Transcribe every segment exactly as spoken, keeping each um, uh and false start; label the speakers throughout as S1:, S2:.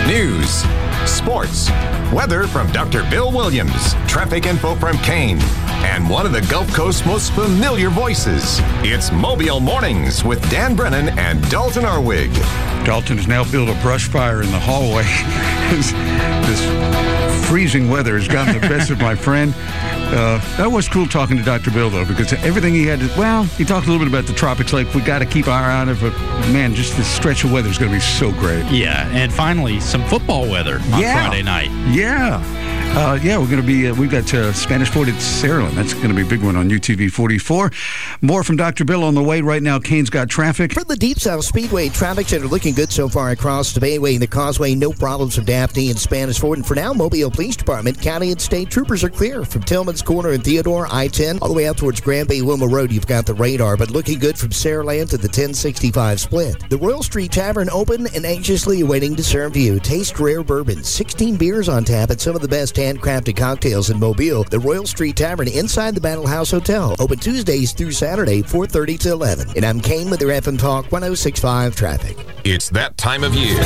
S1: News, sports, weather from Doctor Bill Williams, traffic info from Kane, and one of the Gulf Coast's most familiar voices. It's Mobile Mornings with Dan Brennan and Dalton Arwig.
S2: Dalton has now built a brush fire in the hallway. this, this freezing weather has gotten the best of my friend. Uh, that was cool talking to Doctor Bill, though, because everything he had to, well, he talked a little bit about the tropics, like we got to keep our eye on it, but man, just this stretch of weather is going to be so great.
S3: Yeah, and finally, some football weather on
S2: yeah.
S3: Friday night.
S2: Yeah. Uh, yeah, we're going to be, uh, we've got uh, Spanish Fort at Saraland. That's going to be a big one on U T V forty-four. More from Doctor Bill on the way right now. Kane's got traffic.
S4: For the Deep South Speedway, traffic center looking good so far across the Bayway and the Causeway. No problems from Daphne and Spanish Fort. And for now, Mobile Police Department, county and state troopers are clear from Tillman's Corner and Theodore, I ten, all the way out towards Grand Bay Wilma Road. You've got the radar, but looking good from Saraland to the ten sixty-five split. The Royal Street Tavern open and anxiously awaiting to serve you. Taste rare bourbon, sixteen beers on tap, and some of the best handcrafted cocktails in Mobile. The Royal Street Tavern inside the Battle House Hotel. Open Tuesdays through Saturday, four thirty to eleven. And I'm Kane with your F M Talk one oh six point five traffic.
S1: It's that time of year.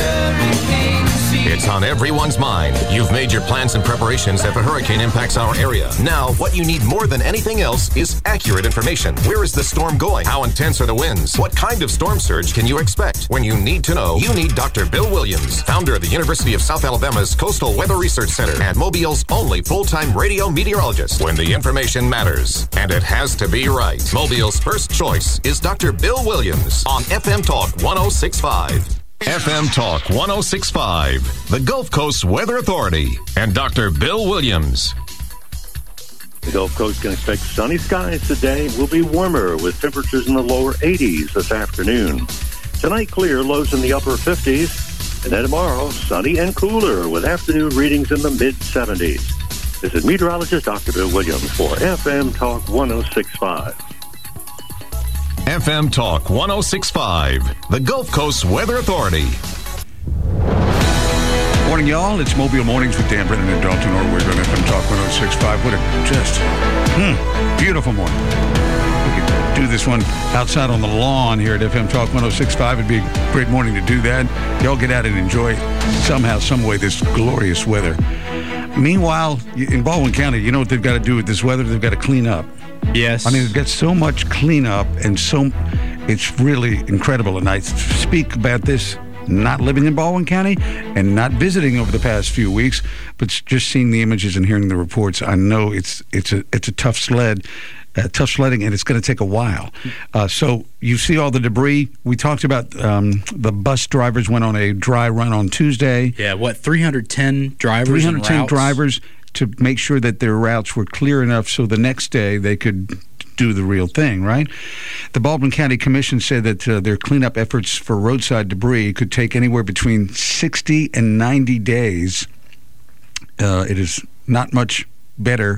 S1: It's on everyone's mind. You've made your plans and preparations if a hurricane impacts our area. Now, what you need more than anything else is accurate information. Where is the storm going? How intense are the winds? What kind of storm surge can you expect? When you need to know, you need Doctor Bill Williams, founder of the University of South Alabama's Coastal Weather Research Center and Mobile's only full-time radio meteorologist. When the information matters, and it has to be right, Mobile's first choice is Doctor Bill Williams on F M Talk one oh six point five. F M Talk one oh six point five, the Gulf Coast Weather Authority, and Doctor Bill Williams.
S5: The Gulf Coast can expect sunny skies today. Will be warmer with temperatures in the lower eighties this afternoon. Tonight, clear, lows in the upper fifties. And then tomorrow, sunny and cooler with afternoon readings in the mid-seventies. This is meteorologist Doctor Bill Williams for F M Talk one oh six point five.
S1: F M Talk one oh six point five, the Gulf Coast Weather Authority.
S2: Morning, y'all. It's Mobile Mornings with Dan Brennan and Dalton Orwig on F M Talk one oh six point five. What a just hmm, beautiful morning. We could do this one outside on the lawn here at F M Talk one oh six point five. It'd be a great morning to do that. Y'all get out and enjoy somehow, some way, this glorious weather. Meanwhile, in Baldwin County, you know what they've got to do with this weather? They've got to clean up.
S3: Yes.
S2: I mean, they've got so much cleanup, and so it's really incredible. And I speak about this not living in Baldwin County and not visiting over the past few weeks, but just seeing the images and hearing the reports. I know it's it's a it's a tough sled. Uh, tough sledding, and it's going to take a while. Uh, so you see all the debris. We talked about um, the bus drivers went on a dry run on Tuesday.
S3: Yeah, what, three hundred ten drivers
S2: three hundred ten
S3: and routes?
S2: drivers to make sure that their routes were clear enough so the next day they could do the real thing, right? The Baldwin County Commission said that uh, their cleanup efforts for roadside debris could take anywhere between sixty and ninety days. Uh, it is not much better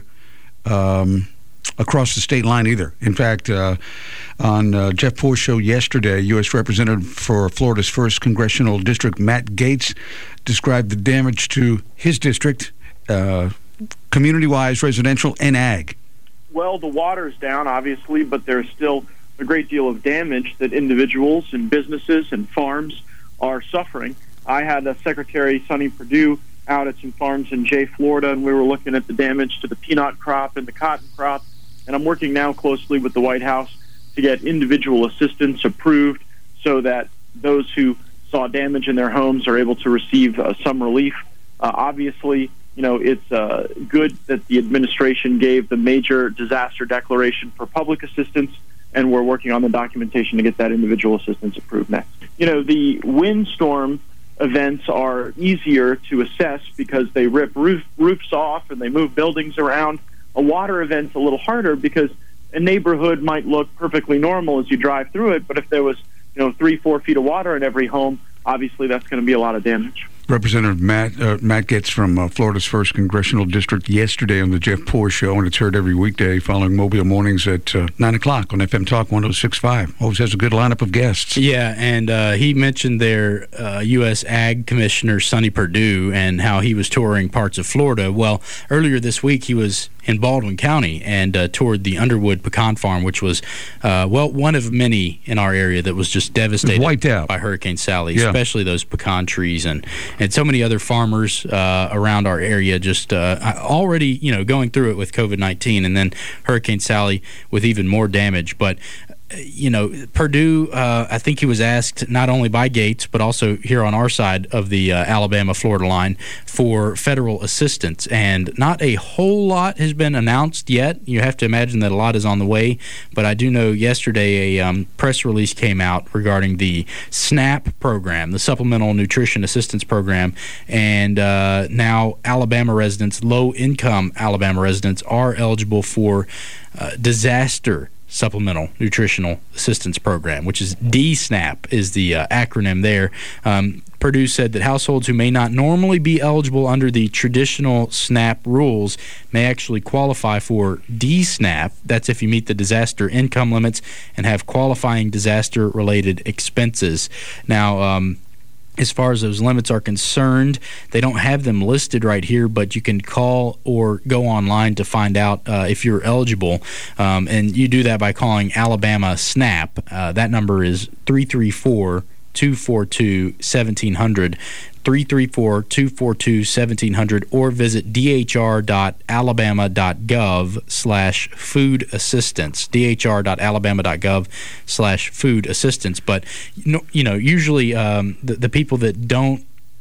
S2: um across the state line either. In fact, uh, on uh, Jeff Poor's show yesterday, U S Representative for Florida's first Congressional District, Matt Gaetz, described the damage to his district, uh, community-wise, residential, and ag.
S6: Well, the water's down, obviously, but there's still a great deal of damage that individuals and businesses and farms are suffering. I had a Secretary Sonny Perdue out at some farms in Jay, Florida, and we were looking at the damage to the peanut crop and the cotton crop. And I'm working now closely with the White House to get individual assistance approved so that those who saw damage in their homes are able to receive uh, some relief. Uh, obviously, you know, it's uh, good that the administration gave the major disaster declaration for public assistance, and we're working on the documentation to get that individual assistance approved next. You know, the windstorm events are easier to assess because they rip roof, roofs off and they move buildings around. A water event's a little harder because a neighborhood might look perfectly normal as you drive through it, but if there was, you know, three, four feet of water in every home, obviously that's going to be a lot of damage.
S2: Representative Matt uh, Matt Gaetz from uh, Florida's first Congressional District yesterday on the Jeff Poor Show, and it's heard every weekday following Mobile Mornings at uh, nine o'clock on F M Talk one oh six point five. Always has a good lineup of guests.
S3: Yeah, and uh, he mentioned their uh, U S Ag Commissioner Sonny Perdue and how he was touring parts of Florida. Well, earlier this week he was in Baldwin County and uh, toured the Underwood Pecan Farm, which was, uh, well, one of many in our area that was just devastated
S2: wiped out
S3: by Hurricane Sally,
S2: yeah.
S3: especially those pecan trees and and so many other farmers uh, around our area just uh, already, you know, going through it with COVID nineteen, and then Hurricane Sally with even more damage. But you know, Perdue, uh, I think he was asked not only by Gates, but also here on our side of the uh, Alabama-Florida line for federal assistance. And not a whole lot has been announced yet. You have to imagine that a lot is on the way. But I do know yesterday a um, press release came out regarding the SNAP program, the Supplemental Nutrition Assistance Program. And uh, now Alabama residents, low-income Alabama residents, are eligible for uh, disaster Supplemental Nutritional Assistance Program, which is D SNAP is the uh, acronym there. Um, Perdue said that households who may not normally be eligible under the traditional SNAP rules may actually qualify for D SNAP. That's if you meet the disaster income limits and have qualifying disaster-related expenses. Now, um, as far as those limits are concerned, they don't have them listed right here, but you can call or go online to find out uh, if you're eligible. Um, and you do that by calling Alabama SNAP. Uh, that number is three three four, two four two, one seven zero zero. three three four, two four two, one seven zero zero, or visit dhr.alabama.gov slash food assistance, dhr.alabama.gov slash food assistance. But, you know, you know usually um, the, the people that don't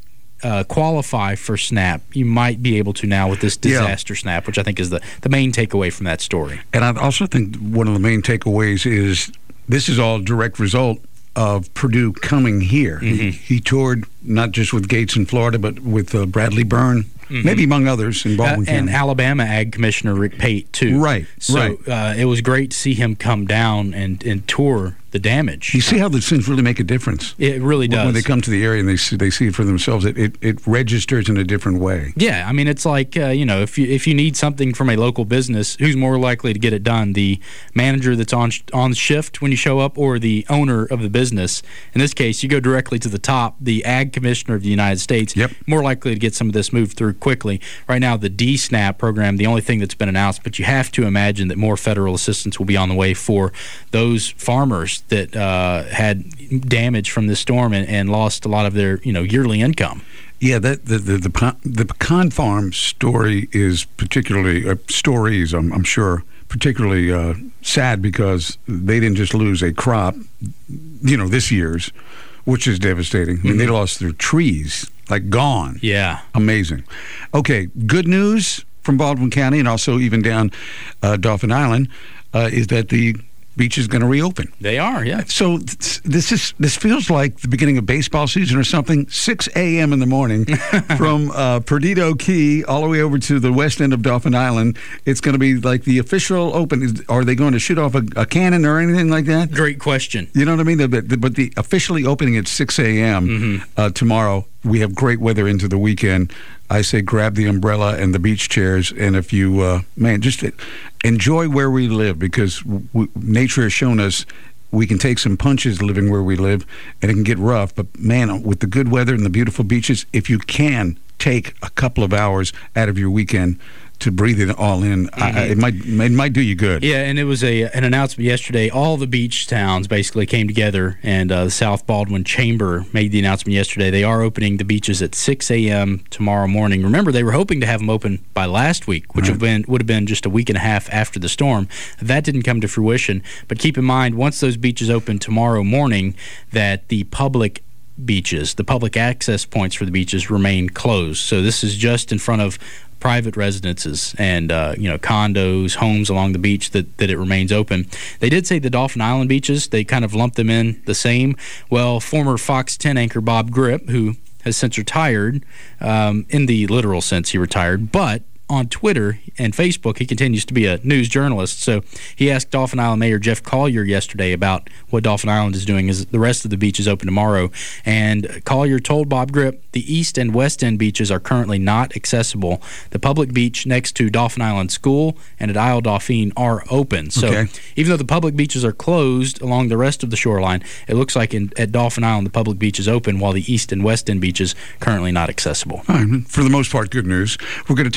S3: uh, qualify for SNAP, you might be able to now with this disaster yeah. SNAP, which I think is the, the main takeaway from that story.
S2: And I also think one of the main takeaways is this is all direct result of Perdue coming here. Mm-hmm. He, he toured not just with Gates in Florida, but with uh, Bradley Byrne, mm-hmm. maybe among others in Baldwin
S3: uh,
S2: County.
S3: And Alabama Ag Commissioner Rick Pate, too.
S2: Right,
S3: so,
S2: right.
S3: Uh, it was great to see him come down and, and tour the damage.
S2: You see how these things really make a difference?
S3: It really does.
S2: When they come to the area and they see, they see it for themselves, it, it, it registers in a different way.
S3: Yeah, I mean, it's like, uh, you know, if you if you need something from a local business, who's more likely to get it done? The manager that's on on shift when you show up, or the owner of the business? In this case, you go directly to the top, the Ag Commissioner of the United States.
S2: Yep.
S3: More likely to get some of this moved through quickly. Right now, the D SNAP program, the only thing that's been announced, but you have to imagine that more federal assistance will be on the way for those farmers that uh, had damage from this storm and, and lost a lot of their, you know, yearly income.
S2: Yeah, that the the the, the pecan farm story is particularly uh, stories. I'm, I'm sure particularly uh, sad because they didn't just lose a crop, you know, this year's, which is devastating. Mm-hmm. I mean, they lost their trees, like gone.
S3: Yeah,
S2: amazing. Okay, good news from Baldwin County and also even down uh, Dauphin Island uh, is that the beach is going to reopen.
S3: They are, yeah.
S2: So th- this is this feels like the beginning of baseball season or something. six a.m. in the morning from uh, Perdido Key all the way over to the west end of Dauphin Island. It's going to be like the official open. Are they going to shoot off a, a cannon or anything like that?
S3: Great question.
S2: You know what I mean? But, but the officially opening at six a.m. Mm-hmm. uh, tomorrow. We have great weather into the weekend. I say grab the umbrella and the beach chairs, and if you, uh, man, just enjoy where we live, because w- nature has shown us we can take some punches living where we live, and it can get rough. But, man, with the good weather and the beautiful beaches, if you can take a couple of hours out of your weekend to breathe it all in, mm-hmm. I, it might it might do you good.
S3: Yeah, and it was a an announcement yesterday. All the beach towns basically came together, and uh, the South Baldwin Chamber made the announcement yesterday. They are opening the beaches at six a.m. tomorrow morning. Remember, they were hoping to have them open by last week, which right. have been, would have been just a week and a half after the storm. That didn't come to fruition. But keep in mind, once those beaches open tomorrow morning, that the public beaches, the public access points for the beaches remain closed. So this is just in front of private residences and uh, you know, condos, homes along the beach that, that it remains open. They did say the Dauphin Island beaches, they kind of lumped them in the same. Well, former Fox ten anchor Bob Grip, who has since retired, um, in the literal sense he retired, but on Twitter and Facebook, he continues to be a news journalist. So he asked Dauphin Island Mayor Jeff Collier yesterday about what Dauphin Island is doing as the rest of the beaches open tomorrow. And Collier told Bob Grip the east and west end beaches are currently not accessible. The public beach next to Dauphin Island School and at Isle Dauphine are open. So
S2: okay.
S3: even though the public beaches are closed along the rest of the shoreline, it looks like in, at Dauphin Island the public beach is open, while the east and west end beaches currently not accessible.
S2: All right, for the most part, good news. We're going to talk to Grant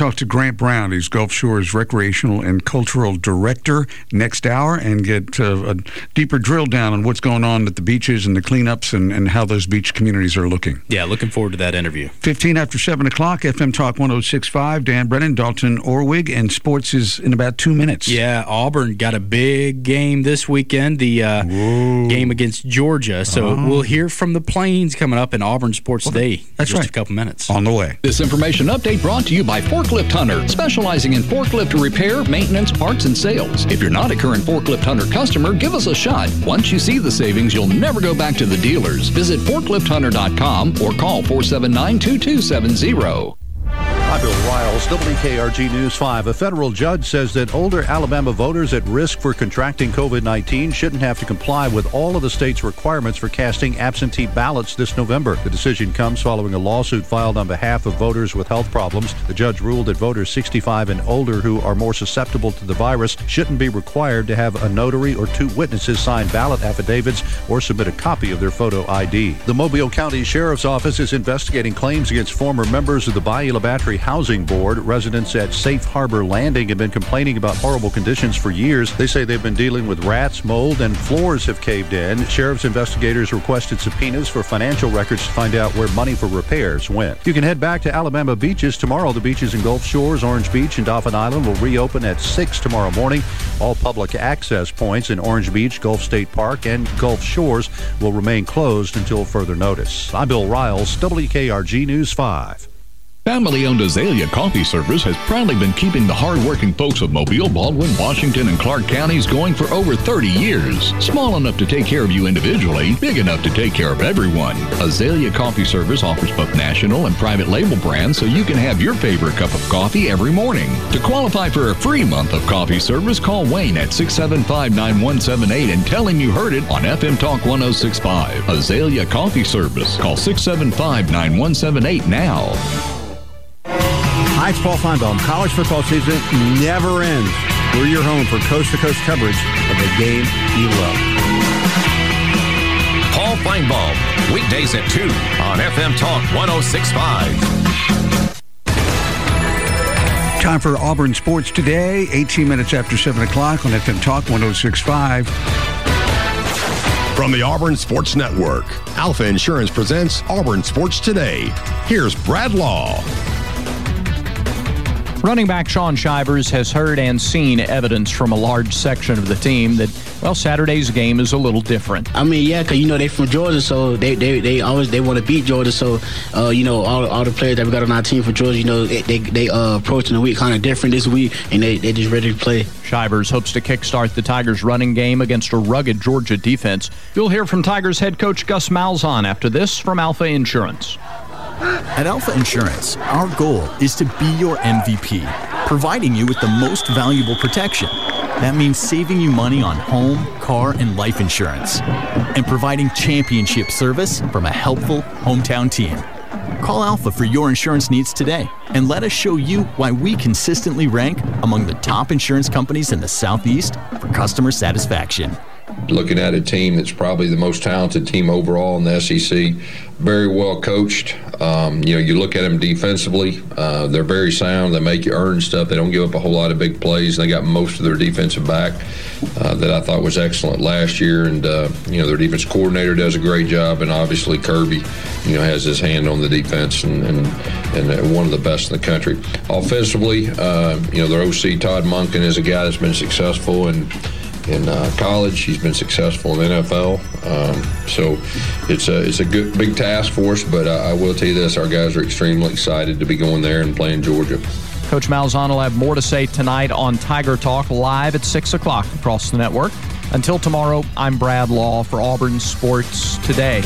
S2: Grant Brown. He's Gulf Shore's Recreational and Cultural Director next hour, and get uh, a deeper drill down on what's going on at the beaches and the cleanups and, and how those beach communities are looking.
S3: Yeah, looking forward to that interview.
S2: fifteen after seven o'clock, F M Talk one oh six point five. Dan Brennan, Dalton Orwig, and sports is in about two minutes.
S3: Yeah, Auburn got a big game this weekend, the uh, game against Georgia. So oh. we'll hear from the Plains coming up in Auburn Sports well, Today
S2: that's
S3: in just
S2: right.
S3: a couple minutes.
S2: On the way.
S7: This information update brought to you by Forklift Hunter, specializing in forklift repair, maintenance, parts, and sales. If you're not a current Forklift Hunter customer, give us a shot. Once you see the savings, you'll never go back to the dealers. Visit forklift hunter dot com or call four seven nine, two two seven zero.
S8: I'm Bill Riles, W K R G News five. A federal judge says that older Alabama voters at risk for contracting COVID nineteen shouldn't have to comply with all of the state's requirements for casting absentee ballots this November. The decision comes following a lawsuit filed on behalf of voters with health problems. The judge ruled that voters sixty-five and older who are more susceptible to the virus shouldn't be required to have a notary or two witnesses sign ballot affidavits or submit a copy of their photo I D. The Mobile County Sheriff's Office is investigating claims against former members of the Bayou La Battery Housing Board. Residents at Safe Harbor Landing have been complaining about horrible conditions for years. They say they've been dealing with rats, mold, and floors have caved in. Sheriff's investigators requested subpoenas for financial records to find out where money for repairs went. You can head back to Alabama beaches tomorrow. The beaches in Gulf Shores, Orange Beach, and Dauphin Island will reopen at six tomorrow morning. All public access points in Orange Beach, Gulf State Park, and Gulf Shores will remain closed until further notice. I'm Bill Riles, W K R G News five.
S7: Family-owned Azalea Coffee Service has proudly been keeping the hard-working folks of Mobile, Baldwin, Washington, and Clark counties going for over thirty years. Small enough to take care of you individually, big enough to take care of everyone. Azalea Coffee Service offers both national and private label brands so you can have your favorite cup of coffee every morning. To qualify for a free month of coffee service, call Wayne at six seven five, nine one seven eight and tell him you heard it on F M Talk one oh six point five. Azalea Coffee Service. Call six seven five, nine one seven eight now.
S9: Hi, it's Paul Feinbaum. College football season never ends. We're your home for coast-to-coast coverage of the game you love.
S1: Paul Feinbaum, weekdays at two on F M Talk one oh six point five.
S2: Time for Auburn Sports Today, eighteen minutes after seven o'clock on F M Talk one oh six point five.
S10: From the Auburn Sports Network, Alpha Insurance presents Auburn Sports Today. Here's Brad Law.
S11: Running back Shaun Shivers has heard and seen evidence from a large section of the team that, well, Saturday's game is a little different.
S12: I mean, yeah, because, you know, they're from Georgia, so they they, they always they want to beat Georgia. So, uh, you know, all, all the players that we got on our team for Georgia, you know, they they, they uh, approaching the week kind of different this week, and they they just ready to play.
S11: Shivers hopes to kickstart the Tigers' running game against a rugged Georgia defense. You'll hear from Tigers head coach Gus Malzahn after this from Alpha Insurance.
S13: At Alpha Insurance, our goal is to be your M V P, providing you with the most valuable protection. That means saving you money on home, car, and life insurance, and providing championship service from a helpful hometown team. Call Alpha for your insurance needs today, and let us show you why we consistently rank among the top insurance companies in the Southeast for customer satisfaction.
S14: Looking at a team that's probably the most talented team overall in the S E C, very well coached. Um, you know, you look at them defensively, uh, they're very sound. They make you earn stuff. They don't give up a whole lot of big plays. They got most of their defensive back uh, that I thought was excellent last year. And, uh, you know, their defense coordinator does a great job. And obviously Kirby, you know, has his hand on the defense and, and, and one of the best in the country. Offensively, uh, you know, their O C, Todd Monken, is a guy that's been successful and in uh, college. He's been successful in the N F L. Um, so it's a it's a good big task for us, but I, I will tell you this, our guys are extremely excited to be going there and playing Georgia.
S11: Coach Malzahn will have more to say tonight on Tiger Talk live at six o'clock across the network. Until tomorrow, I'm Brad Law for Auburn Sports Today.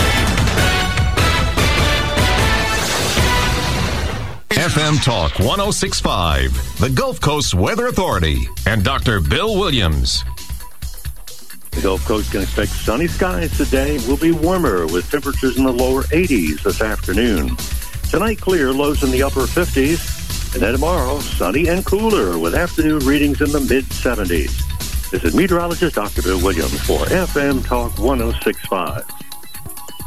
S1: F M Talk one oh six point five, the Gulf Coast Weather Authority, and Doctor Bill Williams.
S5: The Gulf Coast can expect sunny skies today. Will be warmer with temperatures in the lower eighties this afternoon. Tonight, clear, lows in the upper fifties. And then tomorrow, sunny and cooler with afternoon readings in the mid-seventies. This is meteorologist Doctor Bill Williams for F M Talk one oh six point five.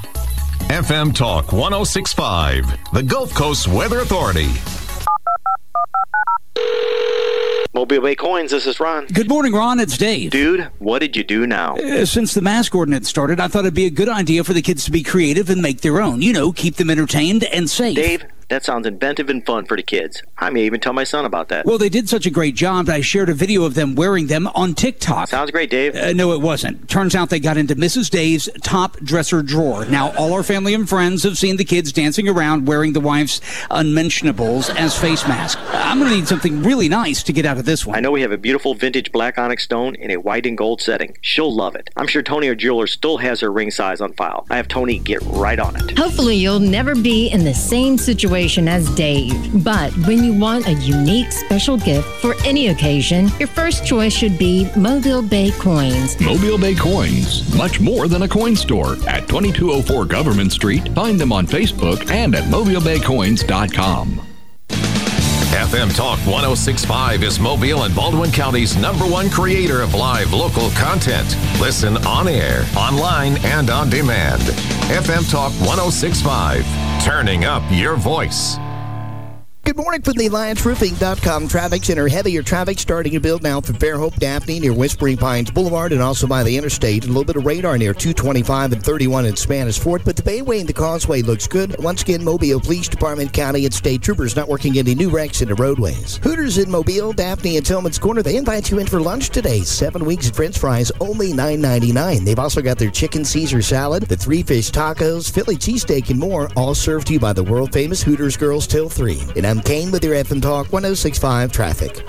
S1: F M Talk one oh six point five, the Gulf Coast Weather Authority.
S15: Mobile Bay Coins, this is Ron.
S16: Good morning, Ron. It's Dave.
S15: Dude, what did you do now?
S16: Uh, since the mask ordinance started, I thought it'd be a good idea for the kids to be creative and make their own. You know, keep them entertained and safe.
S15: Dave, that sounds inventive and fun for the kids. I may even tell my son about that.
S16: Well, they did such a great job that I shared a video of them wearing them on TikTok.
S15: Sounds great, Dave.
S16: Uh, no, it wasn't. Turns out they got into Missus Dave's top dresser drawer. Now, all our family and friends have seen the kids dancing around wearing the wife's unmentionables as face masks. I'm going to need something really nice to get out of this one.
S15: I know we have a beautiful vintage black onyx stone in a white and gold setting. She'll love it. I'm sure Tony, our jeweler, still has her ring size on file. I have Tony get right on it.
S17: Hopefully, you'll never be in the same situation as Dave. But when you want a unique special gift for any occasion, your first choice should be Mobile Bay Coins.
S7: Mobile Bay Coins, much more than a coin store. At twenty-two oh four Government Street, find them on Facebook and at mobile bay coins dot com.
S1: F M Talk one oh six point five is Mobile and Baldwin County's number one creator of live local content. Listen on air, online, and on demand. F M Talk one oh six point five, turning up your voice.
S4: Good morning from the Alliance Roofing dot com Traffic Center. Heavier traffic starting to build now from Fairhope, Daphne near Whispering Pines Boulevard and also by the interstate. A little bit of radar near two twenty-five and thirty-one in Spanish Fort, but the Bayway and the Causeway looks good. Once again, Mobile Police Department, County, and State Troopers not working any new wrecks in the roadways. Hooters in Mobile, Daphne, and Tillman's Corner, they invite you in for lunch today. Seven weeks of French fries, only nine ninety-nine. They've also got their chicken Caesar salad, the three fish tacos, Philly cheesesteak, and more, all served to you by the world-famous Hooters girls till three. And I'm Kane with your F M Talk one oh six point five traffic.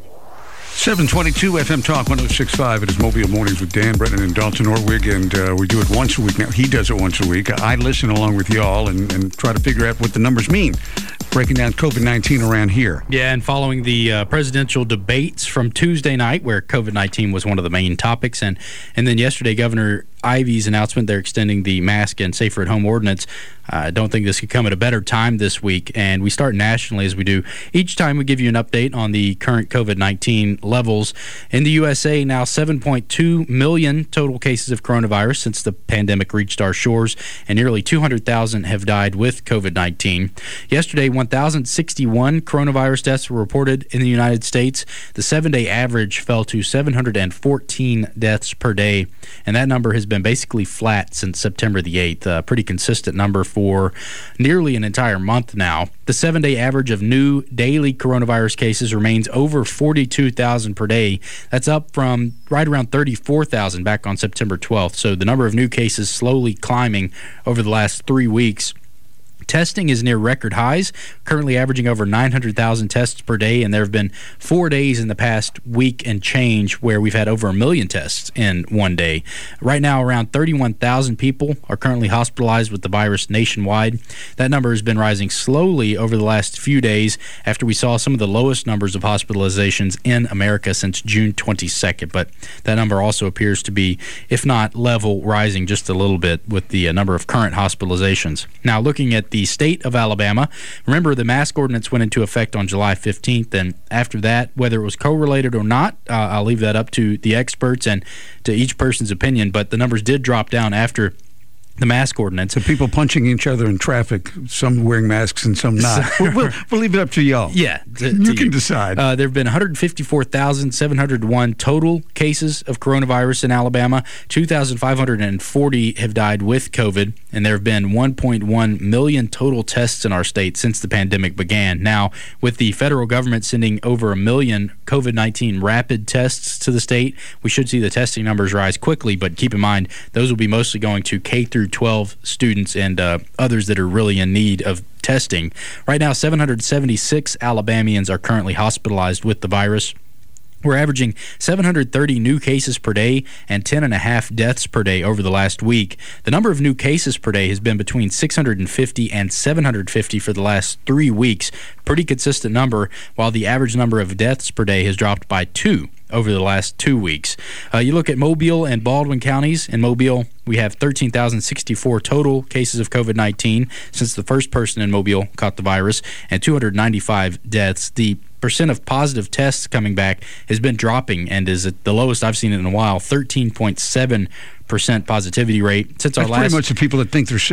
S2: seven twenty-two F M Talk one oh six point five. It is Mobile Mornings with Dan Brennan and Dalton Orwig, and uh, we do it once a week now. He does it once a week. I listen along with y'all and, and try to figure out what the numbers mean, breaking down COVID nineteen around here.
S3: Yeah, and following the uh, presidential debates from Tuesday night, where COVID nineteen was one of the main topics, and, and then yesterday, Governor Ivey's announcement they're extending the mask and safer at home ordinance. I uh, don't think this could come at a better time this week, and we start nationally as we do. Each time we give you an update on the current COVID nineteen levels. In the U S A, now seven point two million total cases of coronavirus since the pandemic reached our shores, and nearly two hundred thousand have died with COVID nineteen. Yesterday, one thousand sixty-one coronavirus deaths were reported in the United States. The seven-day average fell to seven hundred fourteen deaths per day, and that number has been basically flat since September the eighth, a pretty consistent number for nearly an entire month now. The seven-day average of new daily coronavirus cases remains over forty-two thousand per day. That's up from right around thirty-four thousand back on September twelfth. So the number of new cases slowly climbing over the last three weeks. Testing is near record highs, currently averaging over nine hundred thousand tests per day, and there have been four days in the past week and change where we've had over a million tests in one day. Right now, around thirty-one thousand people are currently hospitalized with the virus nationwide. That number has been rising slowly over the last few days after we saw some of the lowest numbers of hospitalizations in America since June twenty-second, but that number also appears to be, if not level, rising just a little bit with the uh, number of current hospitalizations. Now, looking at the state of Alabama, remember the mask ordinance went into effect on July fifteenth, and after that, whether it was correlated or not, uh, I'll leave that up to the experts and to each person's opinion, but the numbers did drop down after the mask ordinance.
S2: The people punching each other in traffic, some wearing masks and some not. we'll, we'll, we'll leave it up to y'all.
S3: Yeah. To,
S2: you
S3: to
S2: can
S3: you.
S2: decide.
S3: Uh, there have been one hundred fifty-four thousand seven hundred one total cases of coronavirus in Alabama. two thousand five hundred forty have died with COVID, and there have been one point one million total tests in our state since the pandemic began. Now, with the federal government sending over a million COVID nineteen rapid tests to the state, we should see the testing numbers rise quickly, but keep in mind, those will be mostly going to K through twelve students and uh, others that are really in need of testing. Right now, seven hundred seventy-six Alabamians are currently hospitalized with the virus. We're averaging seven hundred thirty new cases per day and ten and a half deaths per day over the last week. The number of new cases per day has been between six hundred fifty and seven hundred fifty for the last three weeks. Pretty consistent number, while the average number of deaths per day has dropped by two over the last two weeks. Uh, you look at Mobile and Baldwin counties. In Mobile, we have thirteen thousand sixty-four total cases of COVID nineteen since the first person in Mobile caught the virus, and two hundred ninety-five deaths. The percent of positive tests coming back has been dropping and is at the lowest I've seen it in a while, thirteen point seven percent positivity rate since
S2: That's
S3: our last.
S2: pretty much the people that think they're sick.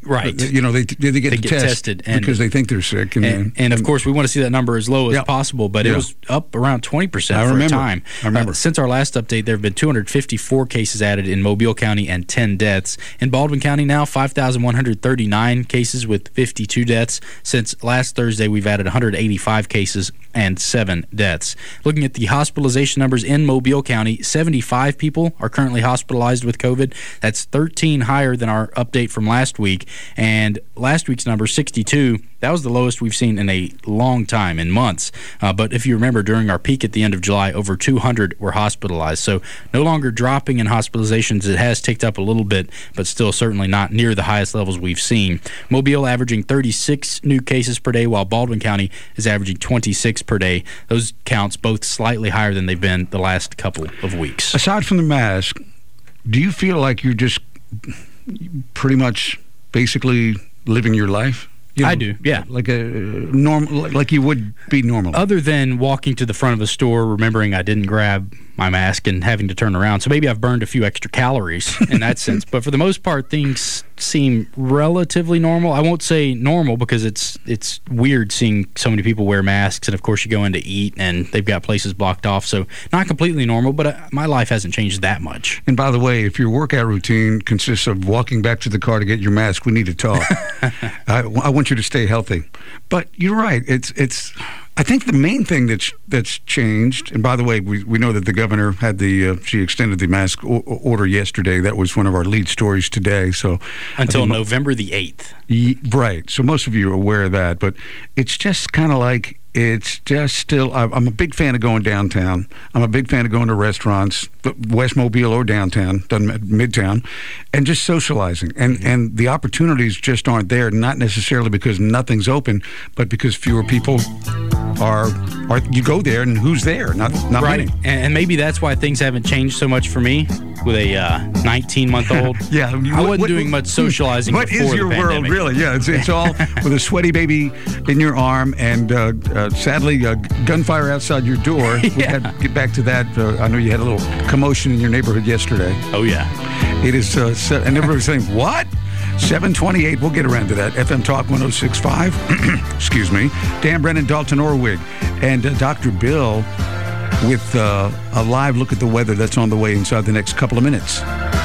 S3: Right.
S2: You know, they they get,
S3: they
S2: the
S3: get
S2: test
S3: tested and,
S2: because they think they're sick. And,
S3: and, and of course, we want to see that number as low as
S2: yeah.
S3: possible, but
S2: yeah.
S3: it was up around twenty percent
S2: I
S3: for
S2: remember.
S3: a time.
S2: I remember.
S3: Uh, since our last update, there have been two hundred fifty-four cases added in Mobile County and ten deaths. In Baldwin County now, five thousand one hundred thirty-nine cases with fifty-two deaths. Since last Thursday, we've added one hundred eighty-five cases and seven deaths. Looking at the hospitalization numbers in Mobile County, seventy-five people are currently hospitalized with COVID. That's thirteen higher than our update from last week. And last week's number, sixty-two, that was the lowest we've seen in a long time, in months. Uh, but if you remember, during our peak at the end of July, over two hundred were hospitalized. So no longer dropping in hospitalizations. It has ticked up a little bit, but still certainly not near the highest levels we've seen. Mobile averaging thirty-six new cases per day, while Baldwin County is averaging twenty-six per day. Those counts both slightly higher than they've been the last couple of weeks.
S2: Aside from the mask, do you feel like you're just pretty much basically living your life? You know,
S3: I do, yeah.
S2: Like a normal, like you would be normal.
S3: Other than walking to the front of a store, remembering I didn't grab my mask and having to turn around. So maybe I've burned a few extra calories in that sense. But for the most part, things seem relatively normal. I won't say normal because it's it's weird seeing so many people wear masks. And, of course, you go in to eat and they've got places blocked off. So not completely normal, but uh, my life hasn't changed that much.
S2: And by the way, if your workout routine consists of walking back to the car to get your mask, we need to talk. I, I want you to stay healthy. But you're right. It's it's. I think the main thing that's that's changed, and by the way, we, we know that the governor had the uh, she extended the mask o- order yesterday. That was one of our lead stories today. So
S3: until November the eighth,
S2: y- right? So most of you are aware of that, but it's just kind of like. It's just still, I'm a big fan of going downtown. I'm a big fan of going to restaurants, West Mobile or downtown, doesn't matter, Midtown, and just socializing. And mm-hmm. and the opportunities just aren't there, not necessarily because nothing's open, but because fewer people are, are you go there and who's there? Not, not
S3: right.
S2: many.
S3: And maybe that's why things haven't changed so much for me with a nineteen-month-old.
S2: Uh, yeah.
S3: I wasn't what, doing much socializing
S2: what
S3: before
S2: is your
S3: the
S2: world, really? Yeah, it's, it's all with a sweaty baby in your arm and uh, uh, sadly, uh, gunfire outside your door.
S3: Yeah.
S2: We had to get back to that. Uh, I know you had a little commotion in your neighborhood yesterday.
S3: Oh, yeah.
S2: It is, uh, se- and everybody's saying, what? seven twenty-eight, we'll get around to that. F M Talk one oh six point five, excuse me. Dan Brennan, Dalton Orwig, and uh, Doctor Bill with uh, a live look at the weather that's on the way inside the next couple of minutes.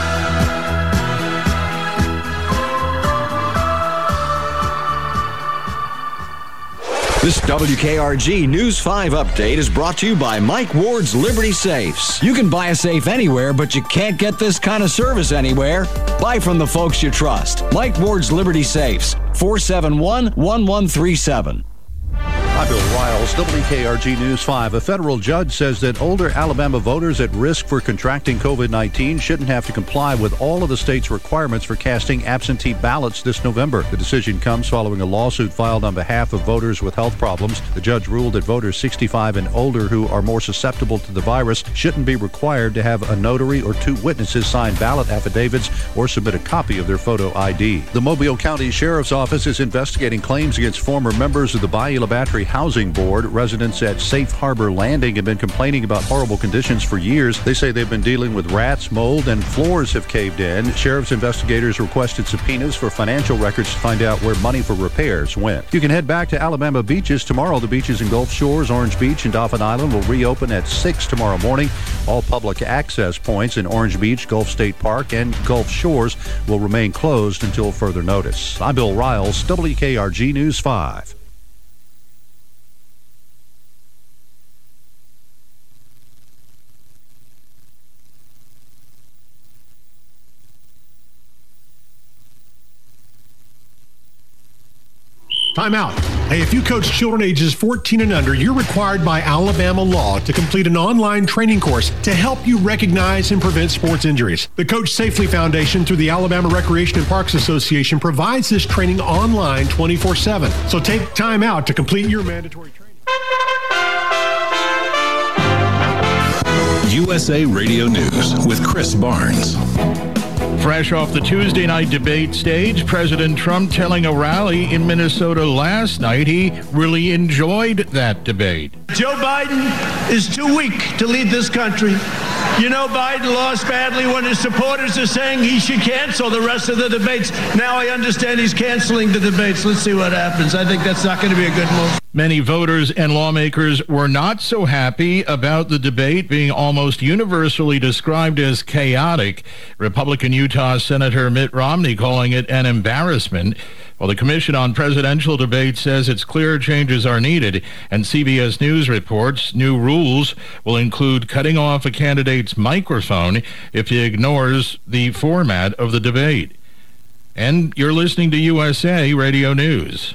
S18: This W K R G News five update is brought to you by Mike Ward's Liberty Safes. You can buy a safe anywhere, but you can't get this kind of service anywhere. Buy from the folks you trust. Mike Ward's Liberty Safes, four seven one, one one three seven.
S8: I'm Bill Riles, W K R G News five. A federal judge says that older Alabama voters at risk for contracting COVID nineteen shouldn't have to comply with all of the state's requirements for casting absentee ballots this November. The decision comes following a lawsuit filed on behalf of voters with health problems. The judge ruled that voters sixty-five and older who are more susceptible to the virus shouldn't be required to have a notary or two witnesses sign ballot affidavits or submit a copy of their photo I D. The Mobile County Sheriff's Office is investigating claims against former members of the Bayou La Battery Housing Board. Residents at Safe Harbor Landing have been complaining about horrible conditions for years. They say they've been dealing with rats, mold, and floors have caved in. Sheriff's investigators requested subpoenas for financial records to find out where money for repairs went. You can head back to Alabama beaches tomorrow. The beaches in Gulf Shores, Orange Beach, and Dauphin Island will reopen at six tomorrow morning. All public access points in Orange Beach, Gulf State Park, and Gulf Shores will remain closed until further notice. I'm Bill Riles, W K R G News five.
S19: Time out. Hey, if you coach children ages fourteen and under, you're required by Alabama law to complete an online training course to help you recognize and prevent sports injuries. The Coach Safely Foundation through the Alabama Recreation and Parks Association provides this training online twenty-four seven. So take time out to complete your mandatory training.
S20: U S A Radio News with Chris Barnes. Fresh off the Tuesday night debate stage, President Trump telling a rally in Minnesota last night he really enjoyed that debate.
S21: Joe Biden is too weak to lead this country. You know, Biden lost badly when his supporters are saying he should cancel the rest of the debates. Now I understand he's canceling the debates. Let's see what happens. I think that's not going to be a good move.
S20: Many voters and lawmakers were not so happy about the debate being almost universally described as chaotic. Republican Utah Senator Mitt Romney calling it an embarrassment. Well, the Commission on Presidential Debates says it's clear changes are needed, and C B S News reports new rules will include cutting off a candidate's microphone if he ignores the format of the debate. And you're listening to U S A Radio News.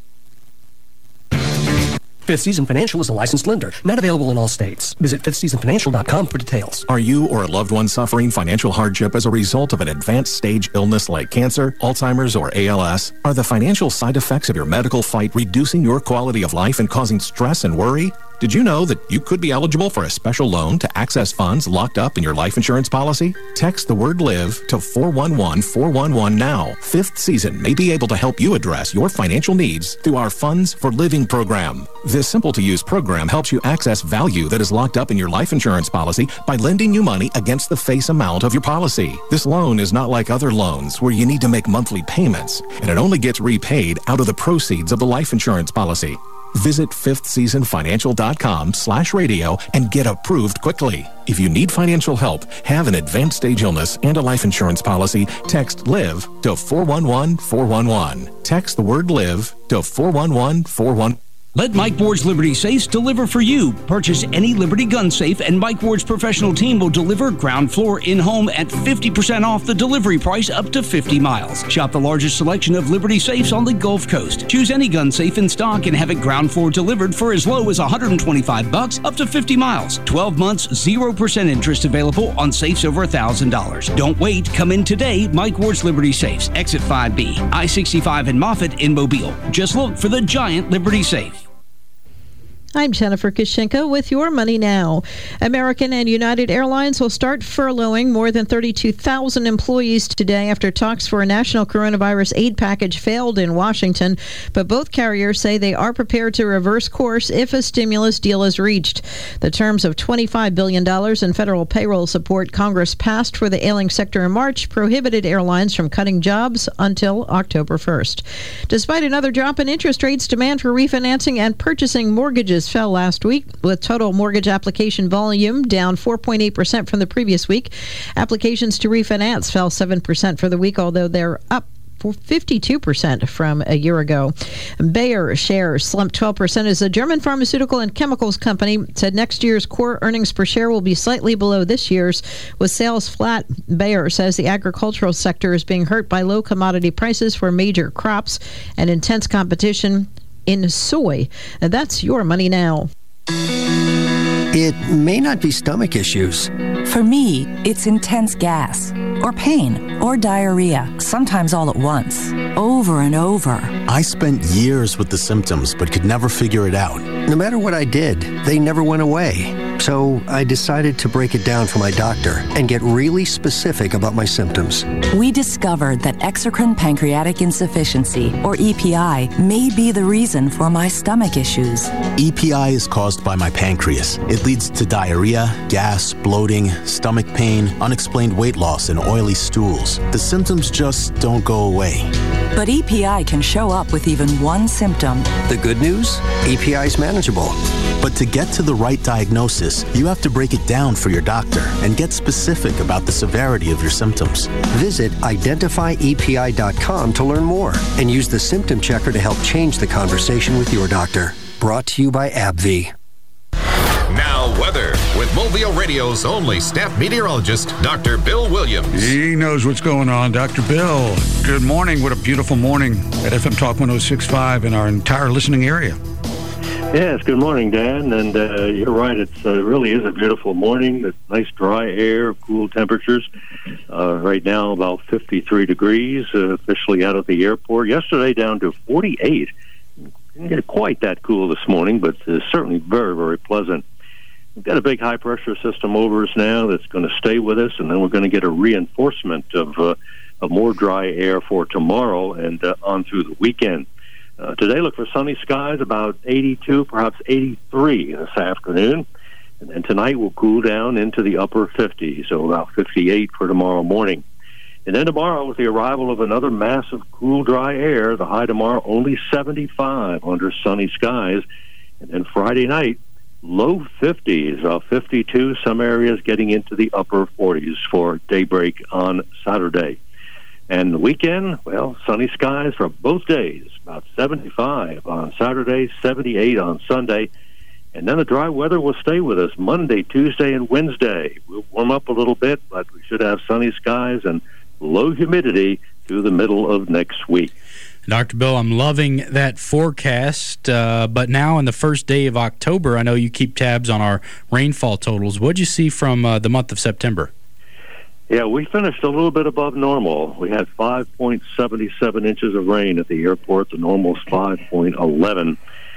S22: Fifth Season Financial is a licensed lender, not available in all states. Visit fifth season financial dot com for details.
S23: Are you or a loved one suffering financial hardship as a result of an advanced stage illness like cancer, Alzheimer's, or A L S? Are the financial side effects of your medical fight reducing your quality of life and causing stress and worry? Did you know that you could be eligible for a special loan to access funds locked up in your life insurance policy? Text the word LIVE to four one one four one one now. Fifth Season may be able to help you address your financial needs through our Funds for Living program. This simple-to-use program helps you access value that is locked up in your life insurance policy by lending you money against the face amount of your policy. This loan is not like other loans where you need to make monthly payments, and it only gets repaid out of the proceeds of the life insurance policy. Visit fifth season financial dot com slash radio and get approved quickly. If you need financial help, have an advanced stage illness, and a life insurance policy, text LIVE to four one one four one one. Text the word LIVE to four one one four one one.
S16: Let Mike Ward's Liberty Safes deliver for you. Purchase any Liberty gun safe and Mike Ward's professional team will deliver ground floor in-home at fifty percent off the delivery price up to fifty miles. Shop the largest selection of Liberty Safes on the Gulf Coast. Choose any gun safe in stock and have it ground floor delivered for as low as one hundred twenty-five bucks up to fifty miles. twelve months, zero percent interest available on safes over one thousand dollars. Don't wait. Come in today. Mike Ward's Liberty Safes. Exit five B. I sixty-five in Moffett in Mobile. Just look for the giant Liberty Safe.
S24: I'm Jennifer Kishenko with Your Money Now. American and United Airlines will start furloughing more than thirty-two thousand employees today after talks for a national coronavirus aid package failed in Washington. But both carriers say they are prepared to reverse course if a stimulus deal is reached. The terms of twenty-five billion dollars in federal payroll support Congress passed for the ailing sector in March prohibited airlines from cutting jobs until October first. Despite another drop in interest rates, demand for refinancing and purchasing mortgages fell last week, with total mortgage application volume down four point eight percent from the previous week. Applications to refinance fell seven percent for the week, although they're up for fifty-two percent from a year ago. Bayer shares slumped twelve percent as the German pharmaceutical and chemicals company said next year's core earnings per share will be slightly below this year's, with sales flat. Bayer says the agricultural sector is being hurt by low commodity prices for major crops and intense competition in soy. And that's Your Money Now.
S25: It may not be stomach issues.
S26: For me, it's intense gas, or pain, or diarrhea, sometimes all at once, over and over.
S27: I spent years with the symptoms, but could never figure it out.
S25: No matter what I did, they never went away. So I decided to break it down for my doctor and get really specific about my symptoms.
S26: We discovered that exocrine pancreatic insufficiency, or E P I, may be the reason for my stomach issues.
S27: E P I is caused by my pancreas. It leads to diarrhea, gas, bloating, stomach pain, unexplained weight loss, and oily stools. The symptoms just don't go away.
S26: But E P I can show up with even one symptom.
S25: The good news? E P I is manageable.
S27: But to get to the right diagnosis, you have to break it down for your doctor and get specific about the severity of your symptoms.
S25: Visit identify E P I dot com to learn more and use the symptom checker to help change the conversation with your doctor. Brought to you by AbbVie.
S1: Now, weather with Mobile Radio's only staff meteorologist, Doctor Bill Williams.
S2: He knows what's going on. Doctor Bill, good morning. What a beautiful morning at F M Talk one oh six point five in our entire listening area.
S5: Yes, good morning, Dan. And uh, you're right. It uh, really is a beautiful morning. It's nice dry air, cool temperatures. Uh, right now, about fifty-three degrees, uh, officially out of the airport. Yesterday, down to forty-eight. Didn't get quite that cool this morning, but uh, certainly very, very pleasant. we've got a big high-pressure system over us now that's going to stay with us, and then we're going to get a reinforcement of, uh, of more dry air for tomorrow and uh, on through the weekend. Uh, today, look for sunny skies, about eighty-two, perhaps eighty-three this afternoon. And then tonight will cool down into the upper fifties, so about fifty-eight for tomorrow morning. And then tomorrow, with the arrival of another mass of cool, dry air, the high tomorrow only seventy-five under sunny skies. And then Friday night, low fifties, uh, fifty-two, some areas getting into the upper forties for daybreak on Saturday. And the weekend, well, sunny skies for both days, about seventy-five on Saturday, seventy-eight on Sunday. And then the dry weather will stay with us Monday, Tuesday, and Wednesday. We'll warm up a little bit, but we should have sunny skies and low humidity through the middle of next week.
S3: Doctor Bill, I'm loving that forecast, uh, but now in the first day of October, I know you keep tabs on our rainfall totals. What did you see from uh, the month of September?
S5: Yeah, we finished a little bit above normal. We had five point seven seven inches of rain at the airport. The normal's five point one one.